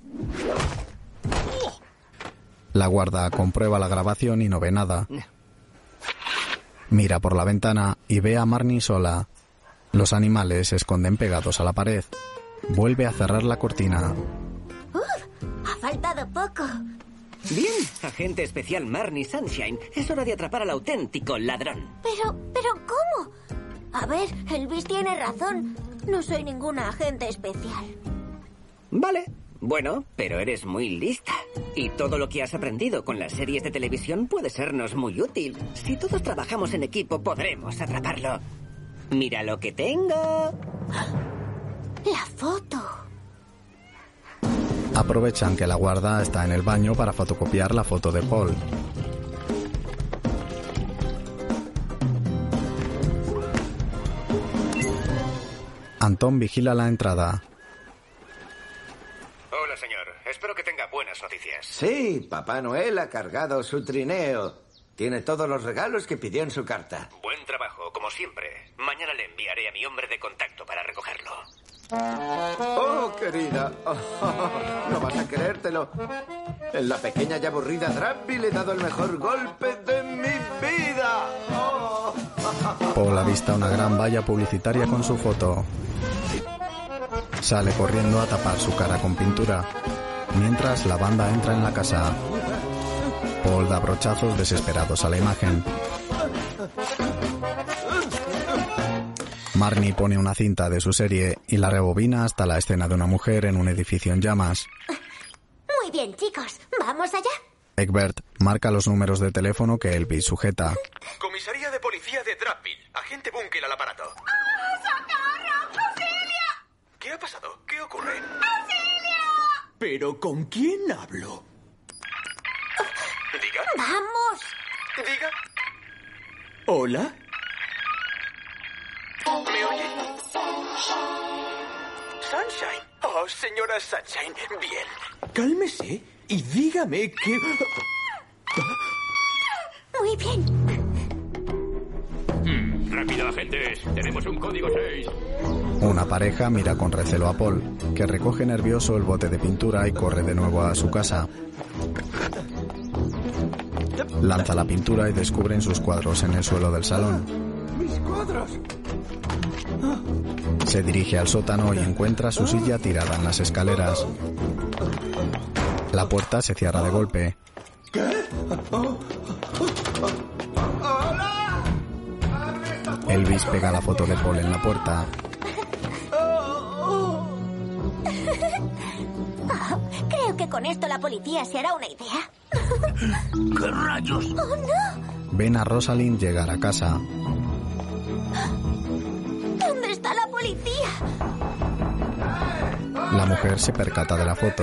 Speaker 1: La guarda comprueba la grabación y no ve nada. Mira por la ventana y ve a Marnie sola. Los animales se esconden pegados a la pared. Vuelve a cerrar la cortina.
Speaker 5: ¡Uf! Ha faltado poco.
Speaker 4: Bien, agente especial Marnie Sunshine. Es hora de atrapar al auténtico ladrón.
Speaker 5: Pero, pero ¿cómo? A ver, Elvis tiene razón. No soy ninguna agente especial.
Speaker 4: Vale. Bueno, pero eres muy lista. Y todo lo que has aprendido con las series de televisión puede sernos muy útil. Si todos trabajamos en equipo, podremos atraparlo. Mira lo que tengo.
Speaker 5: La foto.
Speaker 1: Aprovechan que la guarda está en el baño para fotocopiar la foto de Paul. Antón vigila la entrada.
Speaker 17: Hola, señor. Espero que tenga buenas noticias.
Speaker 9: Sí, Papá Noel ha cargado su trineo. Tiene todos los regalos que pidió en su carta.
Speaker 17: Buen trabajo, como siempre. Mañana le enviaré a mi hombre de contacto para recogerlo.
Speaker 9: Oh, querida. Oh, no vas a creértelo. En la pequeña y aburrida Drapville he dado el mejor golpe de mi vida. Oh.
Speaker 1: Paul avista una gran valla publicitaria con su foto. Sale corriendo a tapar su cara con pintura. Mientras la banda entra en la casa. Paul da brochazos desesperados a la imagen. Marnie pone una cinta de su serie y la rebobina hasta la escena de una mujer en un edificio en llamas.
Speaker 5: Muy bien, chicos. ¿Vamos allá?
Speaker 1: Egbert marca los números de teléfono que Elvis sujeta.
Speaker 17: Comisaría de policía de Drapville. Agente Bunkel al aparato.
Speaker 11: ¡Socorro! ¡Auxilio!
Speaker 17: ¿Qué ha pasado? ¿Qué ocurre?
Speaker 11: ¡Auxilio!
Speaker 15: ¿Pero con quién hablo?
Speaker 17: Diga.
Speaker 5: ¡Vamos!
Speaker 17: Diga.
Speaker 15: ¿Hola?
Speaker 17: ¿Me oye?
Speaker 15: Sunshine. Oh, señora Sunshine. Bien. Cálmese y dígame que...
Speaker 5: Muy bien.
Speaker 16: Hmm, rápido, agentes. Tenemos un código seis.
Speaker 1: Una pareja mira con recelo a Paul, que recoge nervioso el bote de pintura y corre de nuevo a su casa. Lanza la pintura y descubren sus cuadros en el suelo del salón.
Speaker 9: ¡Mis cuadros!
Speaker 1: Se dirige al sótano y encuentra su silla tirada en las escaleras. La puerta se cierra de golpe.
Speaker 9: ¿Qué? ¡Hola!
Speaker 1: Elvis pega la foto de Paul en la puerta.
Speaker 5: Oh, creo que con esto la policía se hará una idea.
Speaker 3: ¿Qué rayos?
Speaker 5: ¡Oh, no!
Speaker 1: Ven a Rosalind llegar a casa.
Speaker 5: ¿Dónde está la policía?
Speaker 1: La mujer se percata de la foto.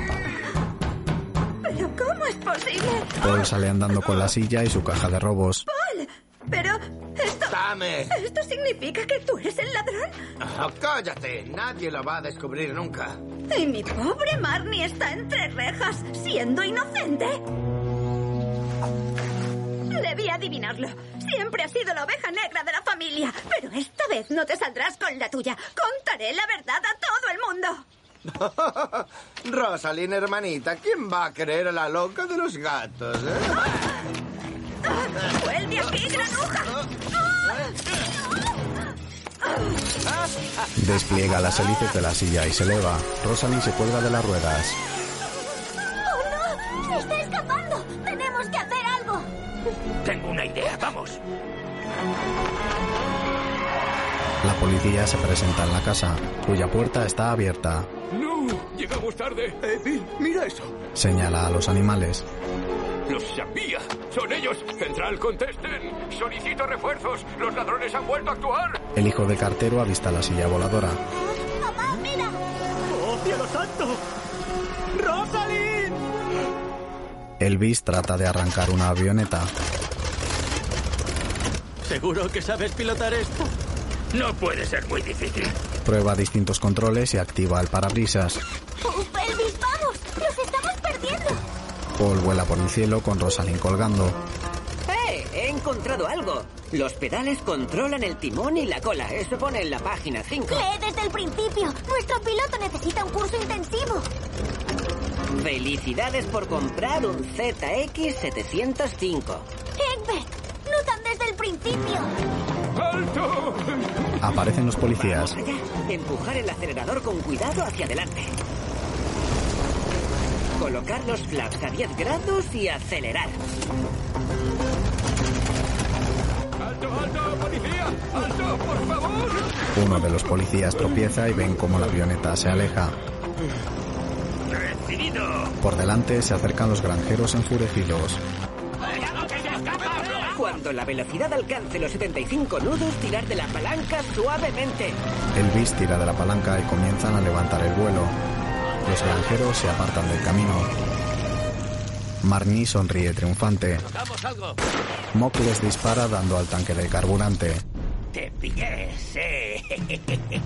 Speaker 8: ¿Pero cómo es posible?
Speaker 1: Paul sale andando con la silla y su caja de robos.
Speaker 8: Paul, pero esto...
Speaker 9: ¡Dame!
Speaker 8: ¿Esto significa que tú eres el ladrón?
Speaker 9: Oh, cállate, nadie lo va a descubrir nunca.
Speaker 8: Y mi pobre Marnie está entre rejas, siendo inocente. Debí adivinarlo. Siempre has sido la oveja negra de la familia. Pero esta vez no te saldrás con la tuya. Contaré la verdad a todo el mundo.
Speaker 9: Rosalind, hermanita, ¿quién va a creer a la loca de los gatos, eh?
Speaker 8: ¡Ah! ¡Vuelve aquí, granuja!
Speaker 1: Despliega las hélices de la silla y se eleva. Rosalind se cuelga de las ruedas.
Speaker 5: ¡Oh, no! ¡Se está escapando! ¡Tenemos que hacer algo!
Speaker 10: Tengo una idea, vamos.
Speaker 1: La policía se presenta en la casa, cuya puerta está abierta.
Speaker 16: ¡No! ¡Llegamos tarde!
Speaker 15: Eh, Bill, mira eso.
Speaker 1: Señala a los animales.
Speaker 16: ¡Los sabía! ¡Son ellos! ¡Central, contesten! ¡Solicito refuerzos! ¡Los ladrones han vuelto a actuar!
Speaker 1: El hijo del cartero avista la silla voladora.
Speaker 5: ¡Mamá, mira!
Speaker 19: ¡Oh, cielo santo! ¡Rosalind!
Speaker 1: Elvis trata de arrancar una avioneta.
Speaker 19: ¿Seguro que sabes pilotar esto?
Speaker 10: No puede ser muy difícil.
Speaker 1: Prueba distintos controles y activa el parabrisas.
Speaker 5: ¡Uf, Elvis, vamos! ¡Los estamos perdiendo!
Speaker 1: Paul vuela por el cielo con Rosalind colgando.
Speaker 4: ¡Eh! He encontrado algo. Los pedales controlan el timón y la cola. Eso pone en la página cinco.
Speaker 5: ¡Lee desde el principio! Nuestro piloto necesita un curso intensivo.
Speaker 4: Felicidades por comprar un Z X setecientos cinco.
Speaker 5: Egbert, no tan desde el principio.
Speaker 16: ¡Alto!
Speaker 1: Aparecen los policías.
Speaker 4: Vamos allá. Empujar el acelerador con cuidado hacia adelante. Colocar los flaps a diez grados y acelerar.
Speaker 16: ¡Alto, alto, policía! ¡Alto, por favor!
Speaker 1: Uno de los policías tropieza y ven cómo la avioneta se aleja.
Speaker 10: ¡Recibido!
Speaker 1: Por delante se acercan los granjeros enfurecidos.
Speaker 4: Cuando la velocidad alcance los setenta y cinco nudos, tirar de la palanca suavemente.
Speaker 1: Elvis tira de la palanca y comienzan a levantar el vuelo. Los granjeros se apartan del camino. Marnie sonríe triunfante. Mock les dispara dando al tanque del carburante.
Speaker 10: ¡Te pillé! ¡Sí!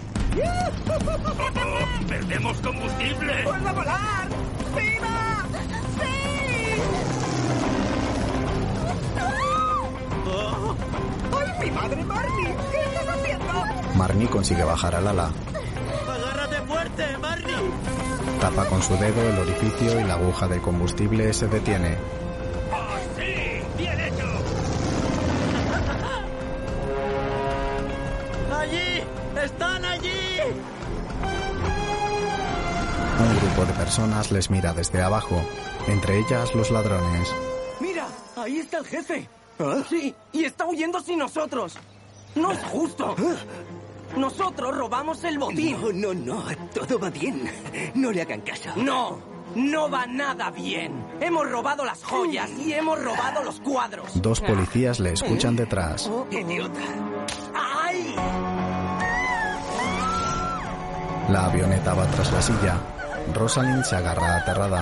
Speaker 10: Oh, ¡perdemos combustible!
Speaker 11: ¡Vuelve a volar! ¡Viva! ¡Sí! ¡Ay, mi madre, Marnie! ¿Qué estás haciendo?
Speaker 1: Marnie consigue bajar al ala.
Speaker 19: ¡Agárrate fuerte, Marnie!
Speaker 1: Tapa con su dedo el orificio y la aguja del combustible se detiene.
Speaker 10: ¡Oh, sí! ¡Bien hecho!
Speaker 19: ¡Allí! ¡Están allí!
Speaker 1: Un grupo de personas les mira desde abajo, entre ellas los ladrones.
Speaker 19: ¡Mira! ¡Ahí está el jefe! ¿Ah? Sí, y está huyendo sin nosotros. ¡No es justo! Nosotros robamos el botín.
Speaker 4: No, no, no. Todo va bien. No le hagan caso.
Speaker 19: ¡No! ¡No va nada bien! Hemos robado las joyas y hemos robado los cuadros.
Speaker 1: Dos policías le escuchan detrás.
Speaker 4: ¡Idiota!
Speaker 19: ¡Ay!
Speaker 1: La avioneta va tras la silla. Rosalind se agarra aterrada.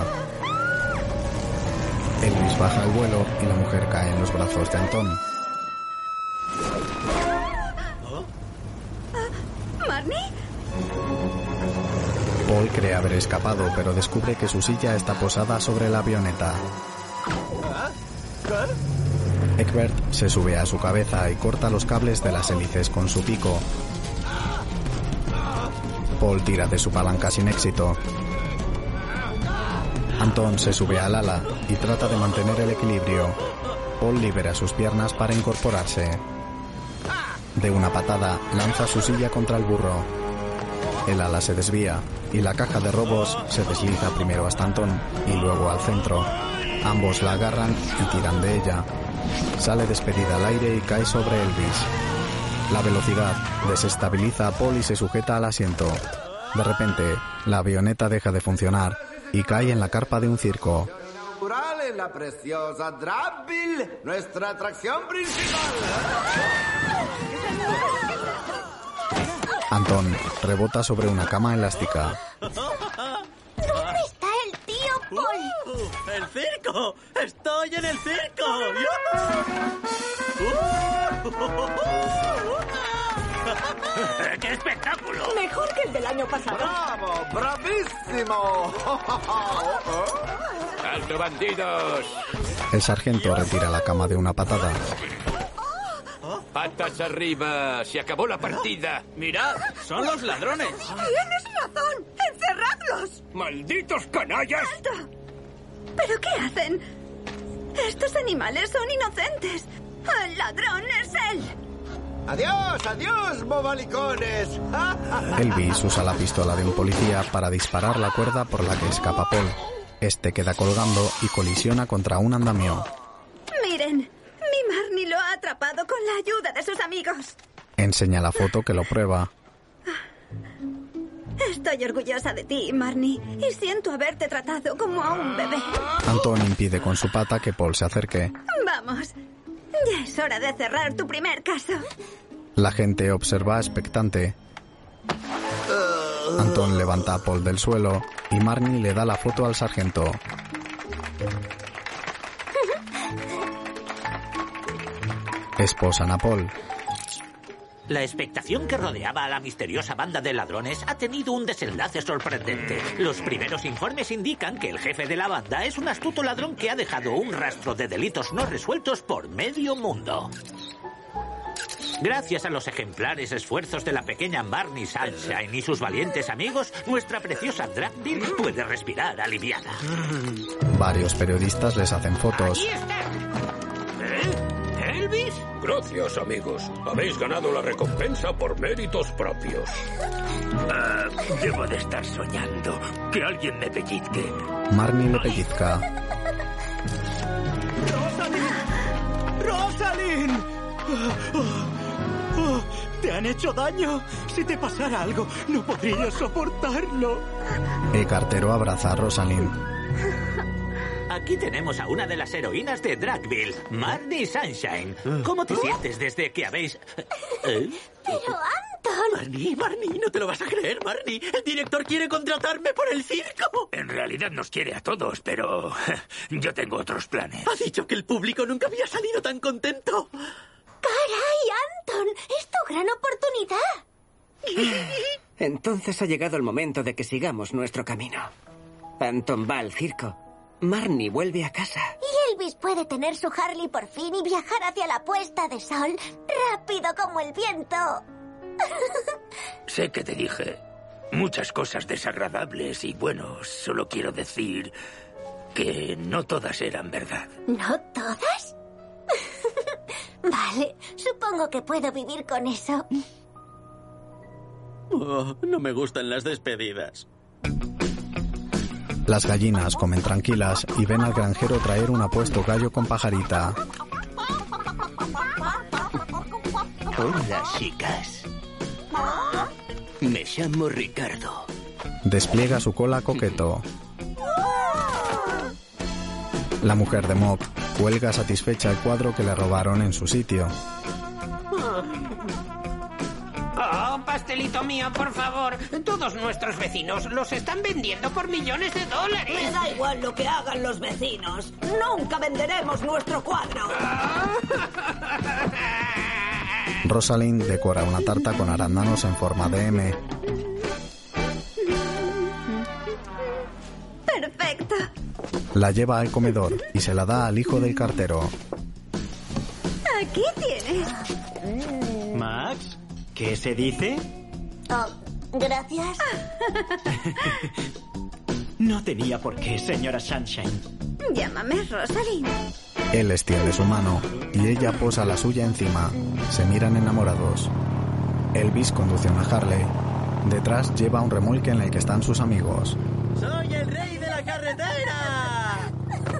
Speaker 1: Elvis baja el vuelo y la mujer cae en los brazos de Anton.
Speaker 8: ¿Marnie?
Speaker 1: Paul cree haber escapado, pero descubre que su silla está posada sobre la avioneta. Egbert se sube a su cabeza y corta los cables de las hélices con su pico. Paul tira de su palanca sin éxito. Anton se sube al ala y trata de mantener el equilibrio. Paul libera sus piernas para incorporarse. De una patada, lanza su silla contra el burro. El ala se desvía y la caja de robos se desliza primero hasta Anton y luego al centro. Ambos la agarran y tiran de ella. Sale despedida al aire y cae sobre Elvis. La velocidad desestabiliza a Paul y se sujeta al asiento. De repente, la avioneta deja de funcionar y cae en la carpa de un circo.
Speaker 9: Natural en la preciosa Dragville, nuestra atracción principal.
Speaker 1: Antón rebota sobre una cama elástica.
Speaker 5: ¿Dónde está el tío Paul?
Speaker 13: Uh, ¡El circo! ¡Estoy en el circo!
Speaker 3: ¡Qué espectáculo!
Speaker 11: Mejor que el del año pasado.
Speaker 9: ¡Bravo! ¡Bravísimo!
Speaker 16: ¡Alto, bandidos!
Speaker 1: El sargento retira la cama de una patada.
Speaker 16: ¡Patas arriba! ¡Se acabó la partida!
Speaker 14: ¡Mirad! ¡Son los ladrones!
Speaker 8: ¡Tienes razón! ¡Encerradlos!
Speaker 16: ¡Malditos canallas!
Speaker 8: ¡Alto! ¿Pero qué hacen? Estos animales son inocentes. ¡El ladrón es él!
Speaker 9: ¡Adiós, adiós, bobalicones!
Speaker 1: Elvis usa la pistola de un policía para disparar la cuerda por la que escapa Paul. Este queda colgando y colisiona contra un andamio.
Speaker 8: Miren, mi Marnie lo ha atrapado con la ayuda de sus amigos.
Speaker 1: Enseña la foto que lo prueba.
Speaker 8: Estoy orgullosa de ti, Marnie, y siento haberte tratado como a un bebé.
Speaker 1: Antón impide con su pata que Paul se acerque.
Speaker 8: Vamos, ya es hora de cerrar tu primer caso.
Speaker 1: La gente observa expectante. Antón levanta a Paul del suelo y Marnie le da la foto al sargento. Esposan a Paul.
Speaker 3: La expectación que rodeaba a la misteriosa banda de ladrones ha tenido un desenlace sorprendente. Los primeros informes indican que el jefe de la banda es un astuto ladrón que ha dejado un rastro de delitos no resueltos por medio mundo. Gracias a los ejemplares esfuerzos de la pequeña Marnie Sunshine y sus valientes amigos, nuestra preciosa Dragville puede respirar aliviada.
Speaker 1: Varios periodistas les hacen fotos.
Speaker 3: ¡Aquí está! ¿Eh? ¿Elvis?
Speaker 16: Gracias, amigos. Habéis ganado la recompensa por méritos propios.
Speaker 3: Uh, debo de estar soñando. Que alguien me pellizque.
Speaker 1: Marnie le pellizca.
Speaker 14: ¡Rosalind! ¡Rosalind! Oh, oh, oh, ¡te han hecho daño! Si te pasara algo, no podría soportarlo.
Speaker 1: El cartero abraza a Rosalind.
Speaker 3: Aquí tenemos a una de las heroínas de Dragville, Marnie Sunshine. ¿Cómo te sientes desde que habéis...? ¿Eh?
Speaker 5: Pero Antón...
Speaker 13: Marnie, Marnie, no te lo vas a creer, Marnie. El director quiere contratarme por el circo.
Speaker 3: En realidad nos quiere a todos, pero yo tengo otros planes.
Speaker 13: Ha dicho que el público nunca había salido tan contento.
Speaker 5: ¡Caray, Antón! ¡Es tu gran oportunidad!
Speaker 4: Entonces ha llegado el momento de que sigamos nuestro camino. Antón va al circo. Marnie vuelve a casa.
Speaker 5: Y Elvis puede tener su Harley por fin y viajar hacia la puesta de sol, rápido como el viento.
Speaker 3: Sé que te dije muchas cosas desagradables y bueno, solo quiero decir que no todas eran verdad.
Speaker 5: ¿No todas? Vale, supongo que puedo vivir con eso.
Speaker 13: Oh, no me gustan las despedidas.
Speaker 1: Las gallinas comen tranquilas y ven al granjero traer un apuesto gallo con pajarita.
Speaker 7: Hola, chicas. Me llamo Ricardo.
Speaker 1: Despliega su cola coqueto. La mujer de Mop cuelga satisfecha el cuadro que le robaron en su sitio.
Speaker 11: Oh, pastelito mío, por favor. Todos nuestros vecinos los están vendiendo por millones de dólares.
Speaker 21: Me da igual lo que hagan los vecinos. Nunca venderemos nuestro cuadro.
Speaker 1: Rosalind decora una tarta con arándanos en forma de M.
Speaker 8: Perfecto.
Speaker 1: La lleva al comedor y se la da al hijo del cartero.
Speaker 8: Aquí tienes.
Speaker 14: Max, ¿qué se dice?
Speaker 5: Oh, gracias.
Speaker 14: No tenía por qué, señora Sunshine.
Speaker 8: Llámame Rosalind.
Speaker 1: Él extiende su mano y ella posa la suya encima. Se miran enamorados. Elvis conduce una Harley. Detrás lleva un remolque en el que están sus amigos.
Speaker 13: ¡Soy el rey de la carretera!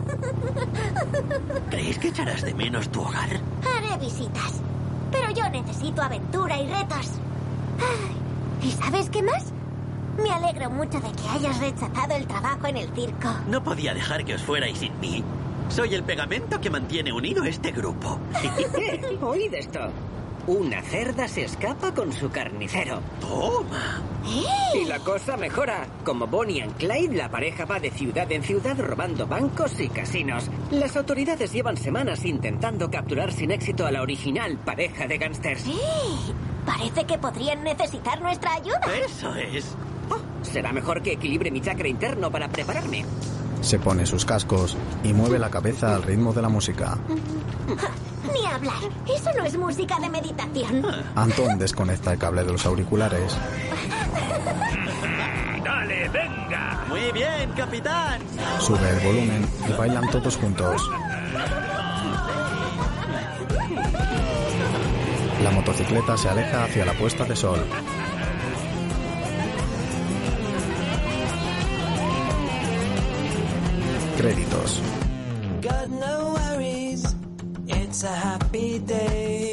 Speaker 13: ¿Crees que echarás de menos tu hogar?
Speaker 5: Haré visitas. Pero yo necesito aventura y retos. Ay, ¿y sabes qué más? Me alegro mucho de que hayas rechazado el trabajo en el circo.
Speaker 13: No podía dejar que os fuerais sin mí. Soy el pegamento que mantiene unido este grupo.
Speaker 4: Oíd esto. Una cerda se escapa con su carnicero.
Speaker 13: ¡Toma!
Speaker 4: Y la cosa mejora. Como Bonnie and Clyde, la pareja va de ciudad en ciudad robando bancos y casinos. Las autoridades llevan semanas intentando capturar sin éxito a la original pareja de gángsters.
Speaker 5: Sí, parece que podrían necesitar nuestra ayuda.
Speaker 13: Eso es.
Speaker 4: Oh, será mejor que equilibre mi chakra interno para prepararme.
Speaker 1: Se pone sus cascos y mueve la cabeza al ritmo de la música.
Speaker 5: Ni hablar. Eso no es música de meditación.
Speaker 1: Anton desconecta el cable de los auriculares.
Speaker 10: ¡Dale, venga!
Speaker 13: Muy bien, capitán.
Speaker 1: Sube el volumen y bailan todos juntos. La motocicleta se aleja hacia la puesta de sol. Créditos.
Speaker 2: Got no worries, it's a happy day.